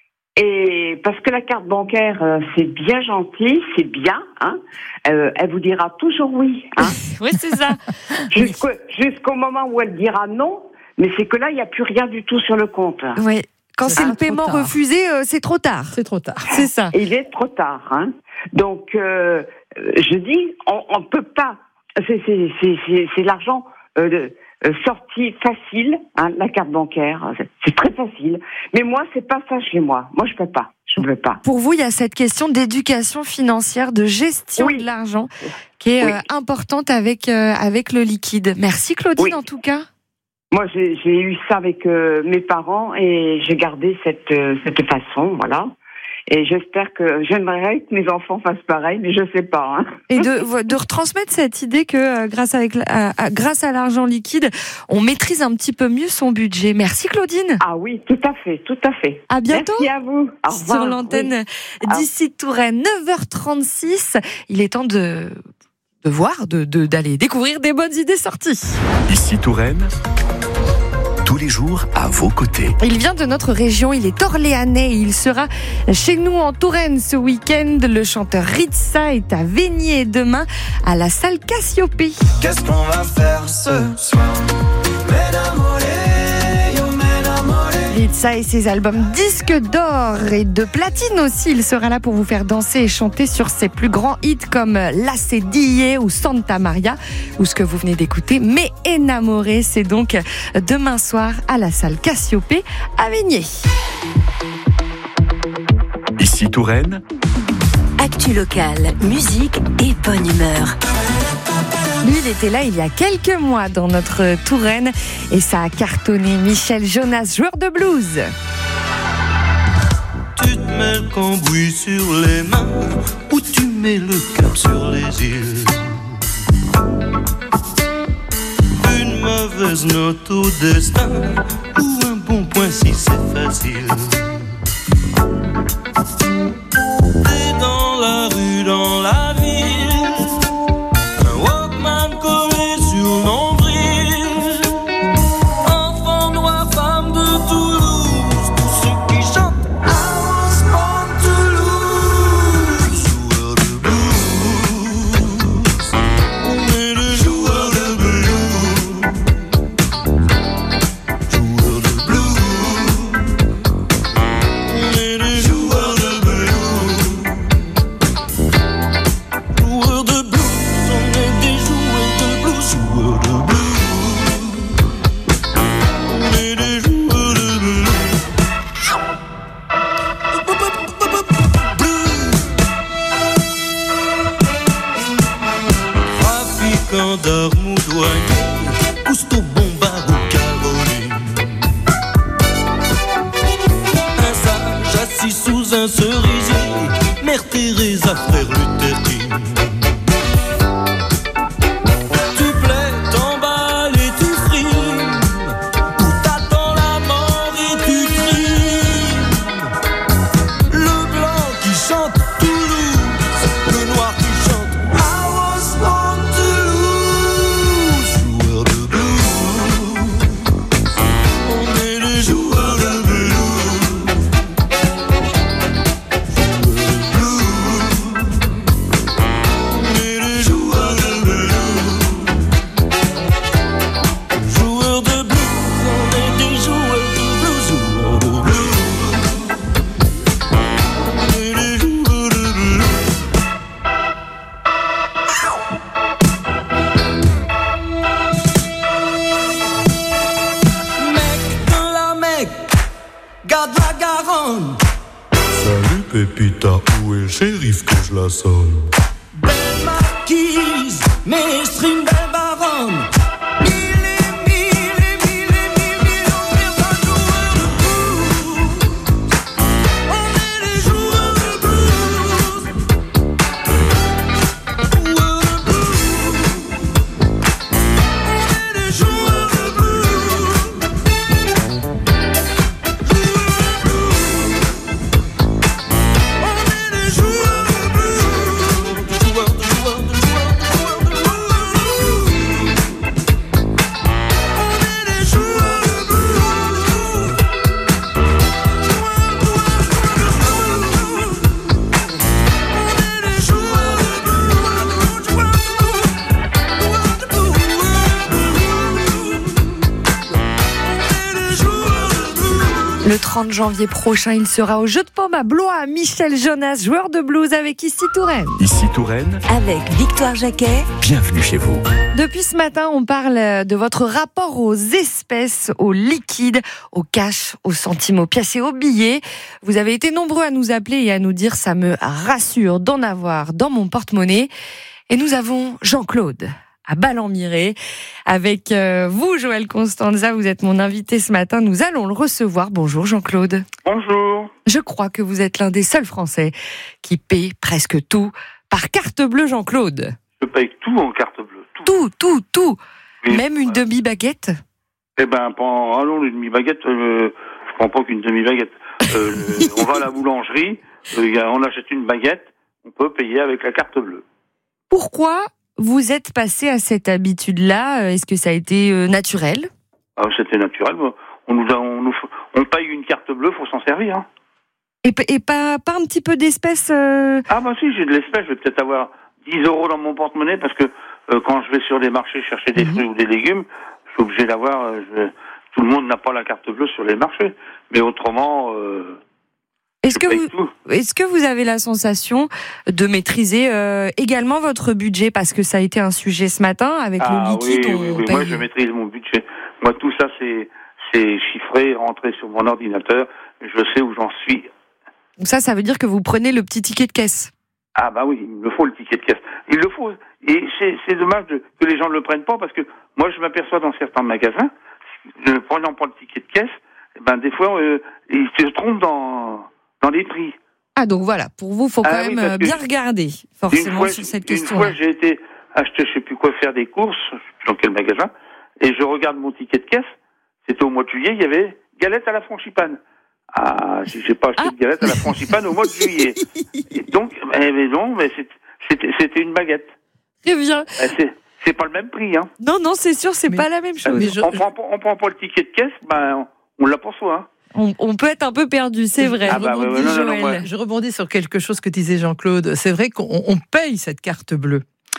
Et parce que la carte bancaire, euh, c'est bien gentil, c'est bien, hein. Euh, elle vous dira toujours oui, hein. Oui, c'est ça. Jusqu'au, jusqu'au moment où elle dira non, mais c'est que là, il n'y a plus rien du tout sur le compte. Oui. Quand c'est, c'est le paiement tard. refusé, euh, c'est trop tard. C'est trop tard. C'est ça. Et il est trop tard, hein. Donc, euh, je dis, on ne peut pas. C'est, c'est, c'est, c'est, c'est l'argent euh, de, euh, sorti facile, hein, la carte bancaire. C'est, c'est très facile. Mais moi, c'est pas ça chez moi. Moi, je peux pas. Je ne veux pas. Pour vous, il y a cette question d'éducation financière, de gestion oui. de l'argent, qui est oui. euh, importante avec euh, avec le liquide. Merci Claudine, oui. en tout cas. Moi, j'ai, j'ai eu ça avec euh, mes parents et j'ai gardé cette euh, cette façon, voilà. Et j'espère que j'aimerais que mes enfants fassent pareil, mais je sais pas. Hein. Et de, de retransmettre cette idée que euh, grâce, avec, à, à, grâce à l'argent liquide, on maîtrise un petit peu mieux son budget. Merci Claudine. Ah oui, tout à fait, tout à fait. À bientôt. Merci à vous. Au revoir. Sur l'antenne oui. d'Ici Touraine, neuf heures trente-six. Il est temps de, de voir, de, de, d'aller découvrir des bonnes idées sorties. Ici Touraine, tous les jours à vos côtés. Il vient de notre région, il est orléanais et il sera chez nous en Touraine ce week-end. Le chanteur Ritza est à Veigné demain à la salle Cassiopée. Qu'est-ce qu'on va faire ce soir? Ritza et ses albums disques d'or et de platine aussi. Il sera là pour vous faire danser et chanter sur ses plus grands hits comme La Cedille ou Santa Maria ou ce que vous venez d'écouter. Mais Enamoré, c'est donc demain soir à la salle Cassiopée à Veigné. Ici Touraine. Actu locale, musique et bonne humeur. Lui, il était là il y a quelques mois dans notre Touraine et ça a cartonné. Michel Jonas, joueur de blues. Tu te mets le cambouis sur les mains ou tu mets le cap sur les îles. Une mauvaise note au destin ou un bon point si c'est facile. T'es dans la rue, dans la ville. Pépita, où est le shérif que je la sonne? Belle marquise, maestrine, belle baronne. Le trente janvier prochain, il sera au Jeu de Paume à Blois. Michel Jonas, joueur de blues avec Ici Touraine. Ici Touraine. Avec Victoire Jacquet. Bienvenue chez vous. Depuis ce matin, on parle de votre rapport aux espèces, aux liquides, aux cash, aux centimes, aux pièces et aux billets. Vous avez été nombreux à nous appeler et à nous dire « ça me rassure d'en avoir dans mon porte-monnaie ». Et nous avons Jean-Claude à Ballon-Miré. Avec euh, vous, Joël Constanza, vous êtes mon invité ce matin. Nous allons le recevoir. Bonjour Jean-Claude. Bonjour. Je crois que vous êtes l'un des seuls Français qui paie presque tout par carte bleue, Jean-Claude. Je paye tout en carte bleue. Tout, tout, tout. tout. Oui, Même une voilà. demi-baguette? Eh ben, pendant, allons, une demi-baguette, euh, je prends pas qu'une demi-baguette. Euh, on va à la boulangerie, euh, on achète une baguette, on peut payer avec la carte bleue. Pourquoi vous êtes passé à cette habitude-là? Est-ce que ça a été naturel? Ah, c'était naturel. on nous, a, on, nous, on paye une carte bleue, faut s'en servir. Hein. Et, et pas, pas un petit peu d'espèces euh... Ah bah si, j'ai de l'espèce, je vais peut-être avoir dix euros dans mon porte-monnaie parce que euh, quand je vais sur des marchés chercher des mmh. fruits ou des légumes, je suis obligé d'avoir... Euh, je, tout le monde n'a pas la carte bleue sur les marchés, mais autrement... Euh, est-ce que, vous, est-ce que vous avez la sensation de maîtriser euh, également votre budget, parce que ça a été un sujet ce matin avec ah, le liquide oui, oui, oui. Moi je maîtrise mon budget. Moi tout ça c'est, c'est chiffré, rentré sur mon ordinateur, je sais où j'en suis. Donc ça, ça veut dire que vous prenez le petit ticket de caisse. Ah bah oui, il me faut le ticket de caisse. Il le faut. Et c'est, c'est dommage de, que les gens ne le prennent pas, parce que moi je m'aperçois dans certains magasins, ne prenant pas le ticket de caisse, ben des fois euh, ils se trompent dans, dans les prix. Ah donc voilà, pour vous, il faut quand ah, même oui, bien regarder forcément fois, sur cette question. Une fois j'ai été acheter, je sais plus quoi, faire des courses, je sais plus dans quel magasin, et je regarde mon ticket de caisse, c'était au mois de juillet, il y avait galettes à la frangipane. Ah, j'ai pas acheté ah. de galettes à la frangipane au mois de juillet. Et donc, mais, mais non, mais c'était, c'était une baguette. Très bien. C'est, c'est pas le même prix, hein. Non, non, c'est sûr, c'est mais, pas la même chose. Mais je, on, prend, on prend pas le ticket de caisse, ben, on, on l'a pas soi, hein. On, on peut être un peu perdu, c'est vrai. Ah bah, ouais, ouais, non, non, non, ouais. Je rebondis sur quelque chose que disait Jean-Claude. C'est vrai qu'on on paye cette carte bleue.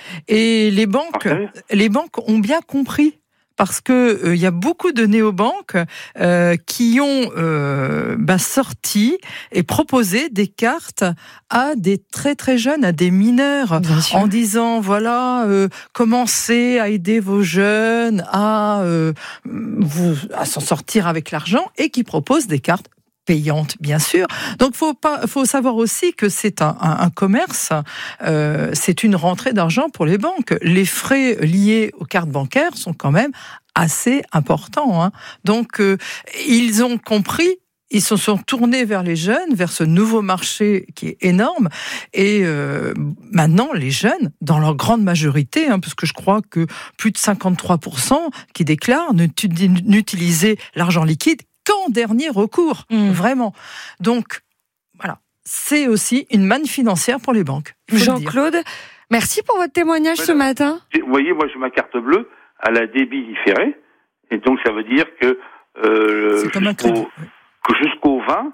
Et les banques, okay. les banques ont bien compris. Parce que il euh, y a beaucoup de néobanques euh, qui ont euh, bah, sorti et proposé des cartes à des très très jeunes, à des mineurs, en disant voilà, euh, commencez à aider vos jeunes à euh, vous à s'en sortir avec l'argent, et qui proposent des cartes payante, bien sûr. Donc, faut pas, faut savoir aussi que c'est un, un, un commerce, euh, c'est une rentrée d'argent pour les banques. Les frais liés aux cartes bancaires sont quand même assez importants, hein. Donc, euh, ils ont compris. Ils se sont tournés vers les jeunes, vers ce nouveau marché qui est énorme. Et euh, maintenant, les jeunes, dans leur grande majorité, hein, parce que je crois que plus de cinquante-trois pour cent qui déclarent n'utiliser l'argent liquide qu'en dernier recours, mmh. vraiment. Donc, voilà, c'est aussi une manne financière pour les banques. Jean-Claude, merci pour votre témoignage ouais, ce matin. Vous voyez, moi j'ai ma carte bleue, elle a débit différé, et donc ça veut dire que, euh, jusqu'au, que jusqu'au vingt,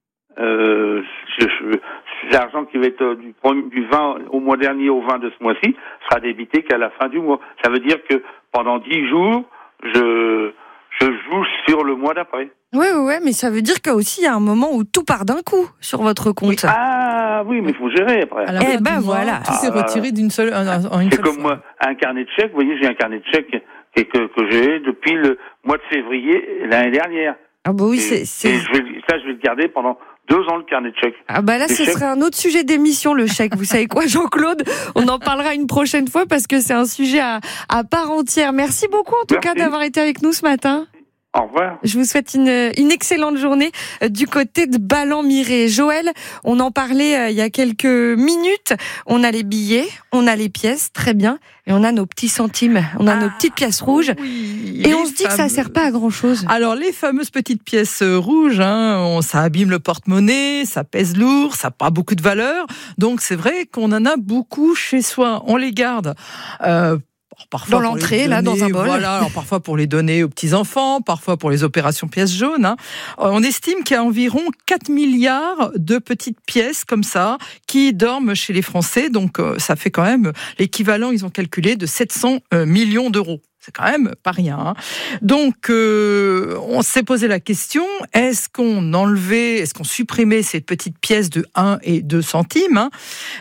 euh, je, je, l'argent qui va être du, du vingt au mois dernier au vingt de ce mois-ci sera débité qu'à la fin du mois. Ça veut dire que pendant dix jours, je... je joue sur le mois d'après. Oui, oui, oui, mais ça veut dire qu'il y a un moment où tout part d'un coup sur votre compte. Oui. Ah oui, mais il faut gérer après. Eh ben voilà. Tout s'est retiré d'une seule, en une C'est seule comme fois. moi, un carnet de chèques. Vous voyez, j'ai un carnet de chèques que, que, que j'ai depuis le mois de février l'année dernière. Ah bah oui, et, c'est... c'est... Et je vais, ça, je vais le garder pendant deux ans, le carnet de chèques. Ah bah là, Les ce chèques... serait un autre sujet d'émission, le chèque. Vous savez quoi, Jean-Claude? On en parlera une prochaine fois parce que c'est un sujet à, à part entière. Merci beaucoup, en tout Merci. cas, d'avoir été avec nous ce matin. Au revoir. Je vous souhaite une, une excellente journée du côté de Ballans-Miré. Joël, on en parlait euh, il y a quelques minutes. On a les billets, on a les pièces, très bien. Et on a nos petits centimes, on a ah, nos petites pièces rouges. Oui, et on se dit fameux... que ça sert pas à grand chose. Alors, les fameuses petites pièces rouges, hein, on, ça abîme le porte-monnaie, ça pèse lourd, ça n'a pas beaucoup de valeur. Donc, c'est vrai qu'on en a beaucoup chez soi. On les garde. Euh, Parfois dans l'entrée, donner, là, dans un bol. Voilà, alors parfois pour les donner aux petits-enfants, parfois pour les opérations pièces jaunes. Hein. On estime qu'il y a environ quatre milliards de petites pièces comme ça qui dorment chez les Français. Donc, ça fait quand même l'équivalent, ils ont calculé, de sept cents millions d'euros. C'est quand même pas rien. Hein. Donc, euh, on s'est posé la question, est-ce qu'on enlevait, est-ce qu'on supprimait ces petites pièces de un et deux centimes hein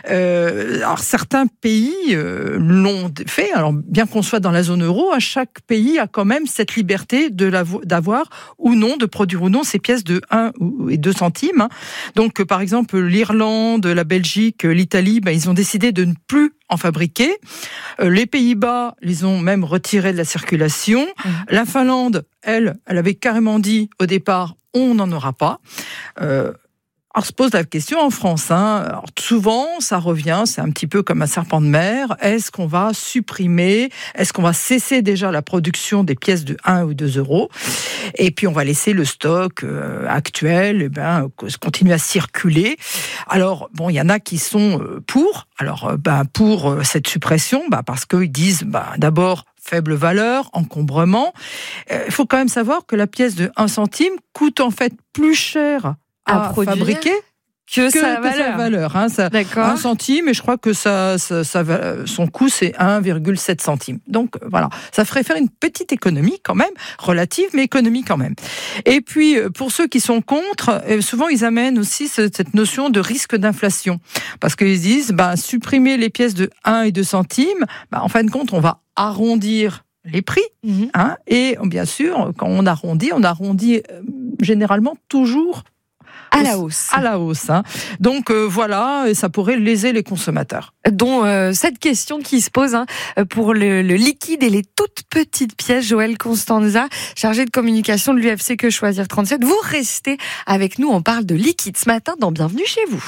euh, Alors, certains pays euh, l'ont fait. Alors, bien qu'on soit dans la zone euro, à chaque pays a quand même cette liberté de la, d'avoir ou non, de produire ou non ces pièces de un et deux centimes. Hein. Donc, euh, par exemple, l'Irlande, la Belgique, l'Italie, ben, ils ont décidé de ne plus en fabriquer. Euh, les Pays-Bas les ont même retirés de la circulation. Mmh. La Finlande, elle, elle avait carrément dit au départ, on n'en aura pas. Euh, alors se pose la question en France. Hein. Alors, souvent, ça revient, c'est un petit peu comme un serpent de mer. Est-ce qu'on va supprimer, est-ce qu'on va cesser déjà la production des pièces de un ou deux euros et puis on va laisser le stock euh, actuel eh ben, continuer à circuler. Alors, bon, il y en a qui sont euh, pour. Alors, euh, ben, pour euh, cette suppression, ben, parce qu'ils disent, ben, d'abord, faible valeur, encombrement. Il euh, faut quand même savoir que la pièce de un centime coûte en fait plus cher à, à fabriquer que, que sa que valeur. Sa valeur hein, ça, un centime, et je crois que ça, ça, ça, son coût, c'est un virgule sept centimes. Donc, voilà, ça ferait faire une petite économie quand même, relative, mais économie quand même. Et puis, pour ceux qui sont contre, souvent, ils amènent aussi cette notion de risque d'inflation. Parce qu'ils disent, bah, supprimer les pièces de un et deux centimes, bah, en fin de compte, on va arrondir les prix. Mmh. Hein, et bien sûr, quand on arrondit, on arrondit euh, généralement toujours à la hausse. À la hausse. Hein. Donc euh, voilà, et ça pourrait léser les consommateurs. Dont euh, cette question qui se pose hein, pour le, le liquide et les toutes petites pièces. Joël Constanza, chargé de communication de l'U F C Que Choisir trente-sept. Vous restez avec nous, on parle de liquide ce matin dans Bienvenue chez vous.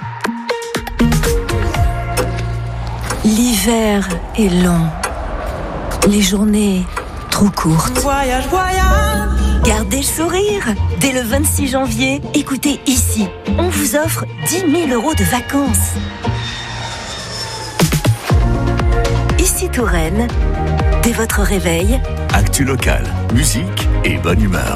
L'hiver est long. Les journées trop courtes. Voyage, voyage. Gardez le sourire. Dès le vingt-six janvier, écoutez ici. On vous offre dix mille euros de vacances. Ici Touraine, dès votre réveil. Actu locale, musique et bonne humeur.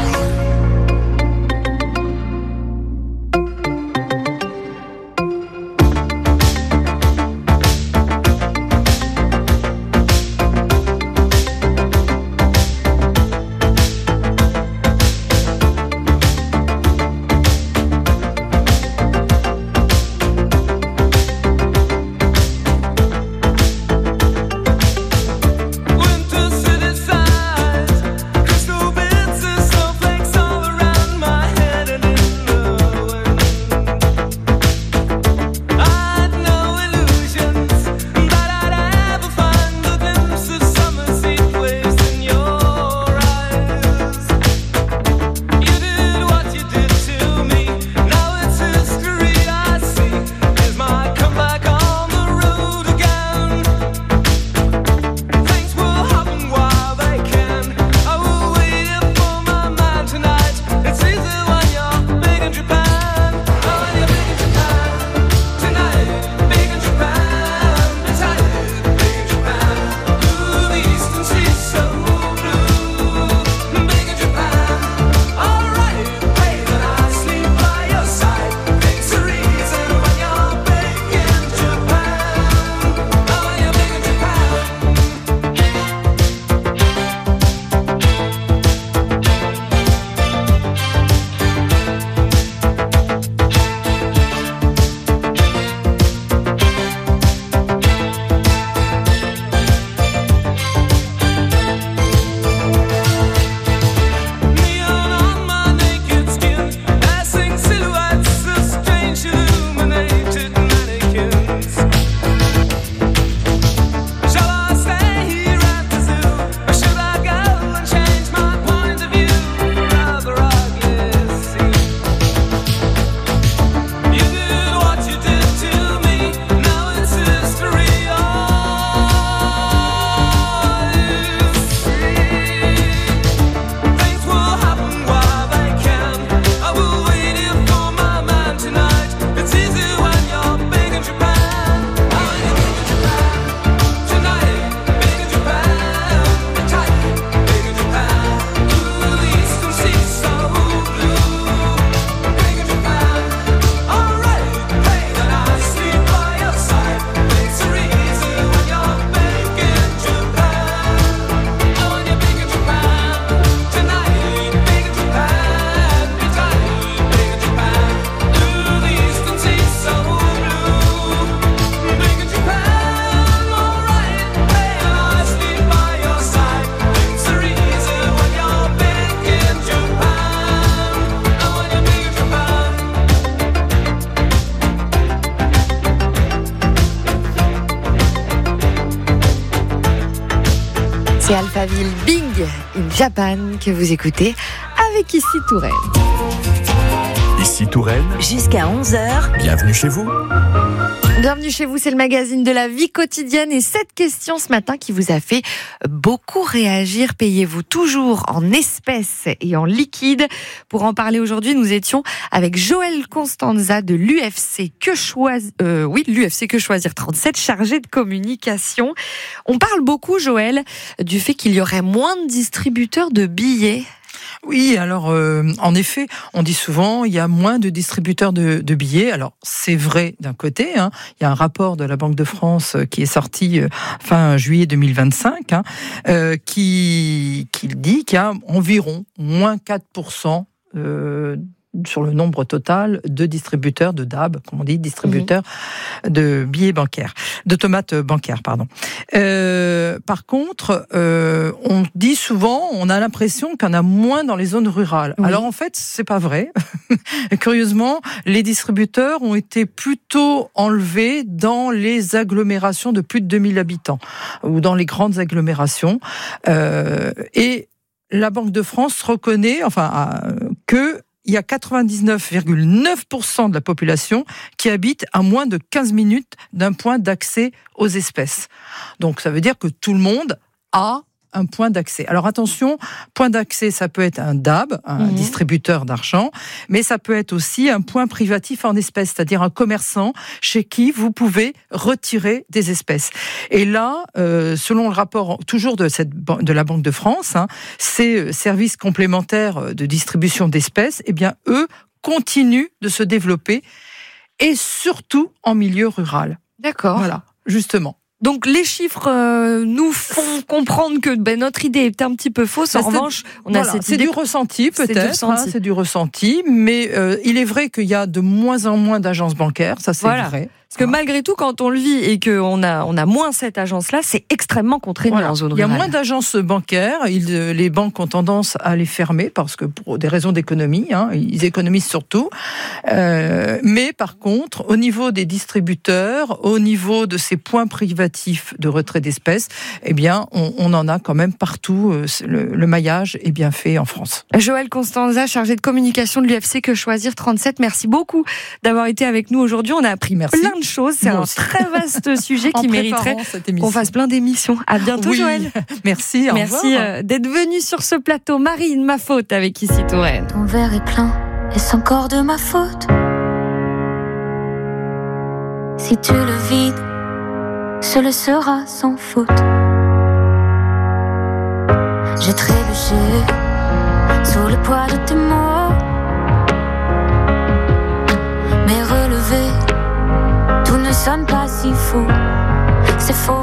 C'est Alphaville Big in Japan que vous écoutez avec Ici Touraine. Ici Touraine. Jusqu'à onze heures. Bienvenue chez vous. Bienvenue chez vous, c'est le magazine de la vie quotidienne et cette question ce matin qui vous a fait beaucoup réagir. Payez-vous toujours en espèces et en liquide? Pour en parler aujourd'hui, nous étions avec Joël Constanza de l'U F C Que Choisir, euh, oui, l'U F C Que Choisir trente-sept, chargé de communication. On parle beaucoup, Joël, du fait qu'il y aurait moins de distributeurs de billets. Oui, alors euh, en effet, on dit souvent il y a moins de distributeurs de, de billets. Alors c'est vrai d'un côté, hein, il y a un rapport de la Banque de France qui est sorti euh, fin juillet deux mille vingt-cinq, hein, euh, qui, qui dit qu'il y a environ moins quatre pour cent euh, sur le nombre total de distributeurs de D A B, comme on dit, distributeurs mmh. de billets bancaires, d'automates bancaires, pardon. Euh, par contre, euh, on dit souvent, on a l'impression qu'il y en a moins dans les zones rurales. Oui. Alors en fait, c'est pas vrai. Curieusement, les distributeurs ont été plutôt enlevés dans les agglomérations de plus de deux mille habitants ou dans les grandes agglomérations. Euh, et la Banque de France reconnaît, enfin, euh, que il y a quatre-vingt-dix-neuf virgule neuf pour cent de la population qui habite à moins de quinze minutes d'un point d'accès aux espèces. Donc ça veut dire que tout le monde a un point d'accès. Alors attention, point d'accès, ça peut être un D A B, un mmh. distributeur d'argent, mais ça peut être aussi un point privatif en espèces, c'est-à-dire un commerçant chez qui vous pouvez retirer des espèces. Et là, euh, selon le rapport toujours de, cette, de la Banque de France, hein, ces services complémentaires de distribution d'espèces, eh bien, eux, continuent de se développer, et surtout en milieu rural. D'accord. Voilà, justement. Donc les chiffres euh, nous font comprendre que ben, notre idée est un petit peu fausse. En bah, revanche, on voilà, a cette c'est idée. Du ressenti peut-être, c'est du ressenti, hein, c'est du ressenti mais euh, il est vrai qu'il y a de moins en moins d'agences bancaires, ça c'est voilà. vrai. Parce que malgré tout, quand on le vit et qu'on a, on a moins cette agence-là, c'est extrêmement contraignant voilà. en zone rurale. Il y a moins d'agences bancaires. Ils, les banques ont tendance à les fermer parce que pour des raisons d'économie, hein, ils économisent surtout. Euh, mais par contre, au niveau des distributeurs, au niveau de ces points privatifs de retrait d'espèces, eh bien, on, on en a quand même partout. Le, le maillage est bien fait en France. Joël Constanza, chargé de communication de l'U F C Que Choisir trente-sept. Merci beaucoup d'avoir été avec nous aujourd'hui. On a appris Merci. plein de choses. C'est Moi un aussi. très vaste sujet qui mériterait qu'on fasse plein d'émissions. À bientôt, oui. Joël. Merci. Au Merci revoir. d'être venu sur ce plateau. Marine, ma faute avec Ici Touraine. Ton verre est plein et c'est encore de ma faute. Si tu le vides, ce le sera sans faute. J'ai trébuché sous le poids de tes mots, mais relevé, tout ne sonne pas si faux, c'est faux.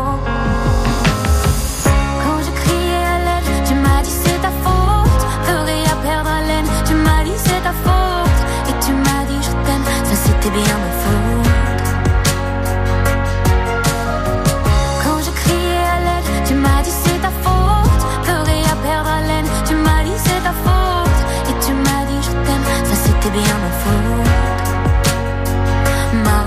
Quand je criais à l'aide, tu m'as dit c'est ta faute. Ferais à perdre haleine, tu m'as dit c'est ta faute. Et tu m'as dit je t'aime, ça c'était bien ma faute. Quand je criais à l'aide, tu m'as dit c'est ta faute. Ferais à perdre haleine, tu m'as dit c'est ta faute. Et tu m'as dit je t'aime, ça c'était bien ma faute. Ma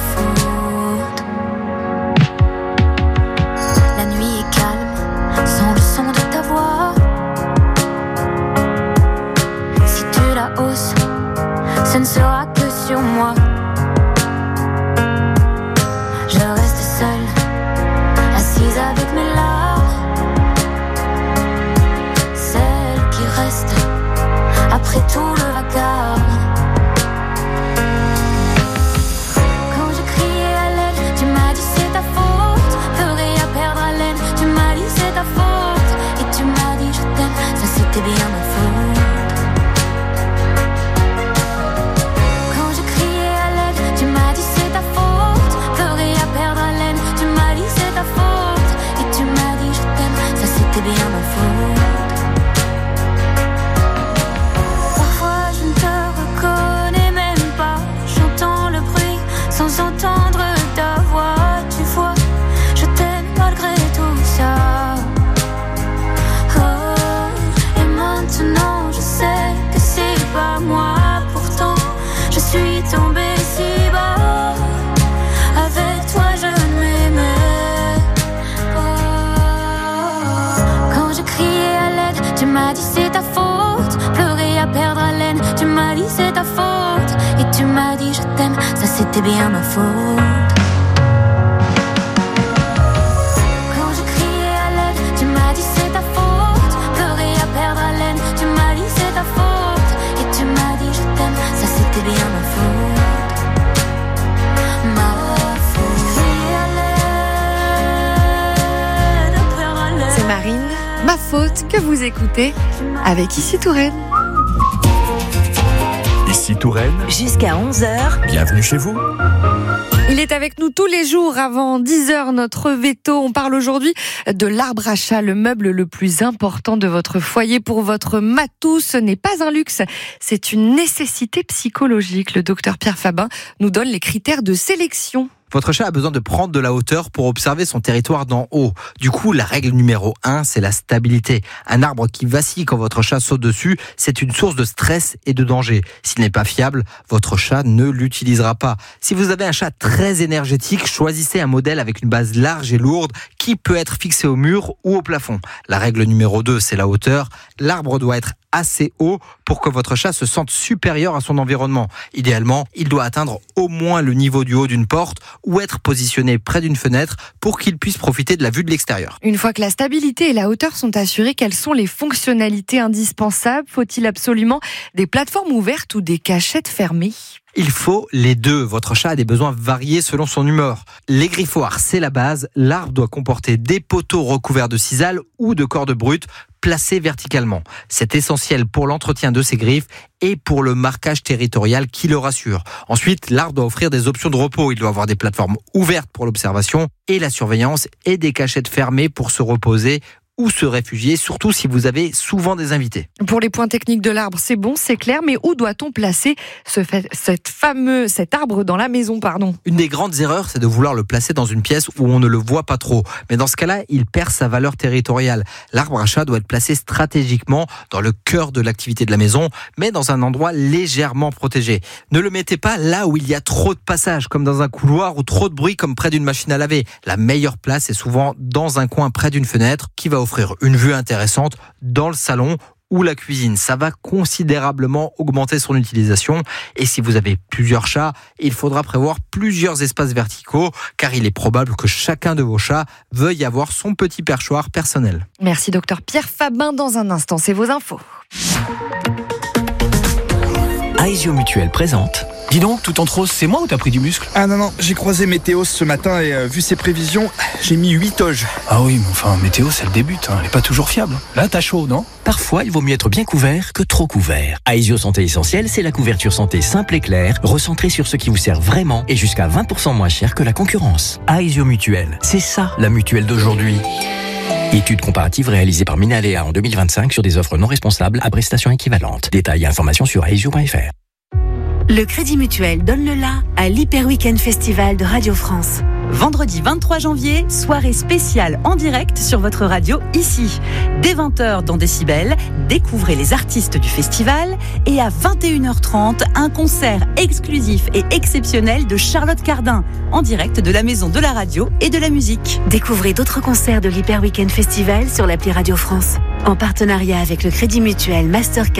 ce ne sera que sur moi. Je reste seule, assise avec mes larmes, celle qui reste après tout le vacarme. Quand je criais à l'aide, tu m'as dit c'est ta faute. Ferais à perdre haleine, tu m'as dit c'est ta faute. Et tu m'as dit je t'aime, ça c'était bien ma faute. C'était bien ma faute. Parfois je ne te reconnais même pas. J'entends le bruit sans entendre ta voix. Tu vois, je t'aime malgré tout ça. Oh, et maintenant je sais que c'est pas moi. Pourtant je suis tombée si bas. Avec toi je ne m'aimais. Tu m'as dit c'est ta faute, pleurer à perdre haleine. Tu m'as dit c'est ta faute, et tu m'as dit je t'aime, ça c'était bien ma faute. faute que vous écoutez avec Ici Touraine. Ici Touraine. Jusqu'à onze heures. Bienvenue chez vous. Il est avec nous tous les jours avant dix heures, notre veto. On parle aujourd'hui de l'arbre à chat, le meuble le plus important de votre foyer. Pour votre matou, ce n'est pas un luxe, c'est une nécessité psychologique. Le docteur Pierre Fabin nous donne les critères de sélection. Votre chat a besoin de prendre de la hauteur pour observer son territoire d'en haut. Du coup, la règle numéro un, c'est la stabilité. Un arbre qui vacille quand votre chat saute dessus, c'est une source de stress et de danger. S'il n'est pas fiable, votre chat ne l'utilisera pas. Si vous avez un chat très énergétique, choisissez un modèle avec une base large et lourde qui peut être fixé au mur ou au plafond. La règle numéro deux, c'est la hauteur. L'arbre doit être assez haut pour que votre chat se sente supérieur à son environnement. Idéalement, il doit atteindre au moins le niveau du haut d'une porte ou être positionné près d'une fenêtre pour qu'il puisse profiter de la vue de l'extérieur. Une fois que la stabilité et la hauteur sont assurées, quelles sont les fonctionnalités indispensables ? Faut-il absolument des plateformes ouvertes ou des cachettes fermées ? Il faut les deux. Votre chat a des besoins variés selon son humeur. Les griffoirs, c'est la base. L'arbre doit comporter des poteaux recouverts de sisal ou de cordes brutes placés verticalement. C'est essentiel pour l'entretien de ses griffes et pour le marquage territorial qui le rassure. Ensuite, l'arbre doit offrir des options de repos. Il doit avoir des plateformes ouvertes pour l'observation et la surveillance et des cachettes fermées pour se reposer ou se réfugier, surtout si vous avez souvent des invités. Pour les points techniques de l'arbre, c'est bon, c'est clair, mais où doit-on placer ce fait, cette fameux, cet arbre dans la maison, pardon ? Une des grandes erreurs, c'est de vouloir le placer dans une pièce où on ne le voit pas trop. Mais dans ce cas-là, il perd sa valeur territoriale. L'arbre à chat doit être placé stratégiquement dans le cœur de l'activité de la maison, mais dans un endroit légèrement protégé. Ne le mettez pas là où il y a trop de passages, comme dans un couloir, ou trop de bruit, comme près d'une machine à laver. La meilleure place est souvent dans un coin près d'une fenêtre qui va offrir une vue intéressante dans le salon ou la cuisine. Ça va considérablement augmenter son utilisation. Et si vous avez plusieurs chats, il faudra prévoir plusieurs espaces verticaux, car il est probable que chacun de vos chats veuille avoir son petit perchoir personnel. Merci docteur Pierre Fabin. Dans un instant, c'est vos infos. Aesio Mutuel présente. Dis donc, tout en rose, c'est moi ou t'as pris du muscle ? Ah non, non, j'ai croisé Météos ce matin et euh, vu ses prévisions, j'ai mis huit toges. Ah oui, mais enfin, Météos, elle débute, hein, elle est pas toujours fiable. Là, t'as chaud, non ? Parfois, il vaut mieux être bien couvert que trop couvert. Aesio Santé Essentielle, c'est la couverture santé simple et claire, recentrée sur ce qui vous sert vraiment et jusqu'à vingt pour cent moins cher que la concurrence. Aesio Mutuel, c'est ça, la mutuelle d'aujourd'hui. Étude comparative réalisée par Minalea en deux mille vingt-cinq sur des offres non responsables à prestations équivalentes. Détails et informations sur aesio point f r. Le Crédit Mutuel donne le la à l'Hyper Weekend Festival de Radio France. Vendredi vingt-trois janvier, soirée spéciale en direct sur votre radio ici. Dès vingt heures dans Décibel, découvrez les artistes du festival et à vingt et une heures trente, un concert exclusif et exceptionnel de Charlotte Cardin en direct de la Maison de la Radio et de la Musique. Découvrez d'autres concerts de l'Hyper Weekend Festival sur l'appli Radio France en partenariat avec le Crédit Mutuel Mastercard.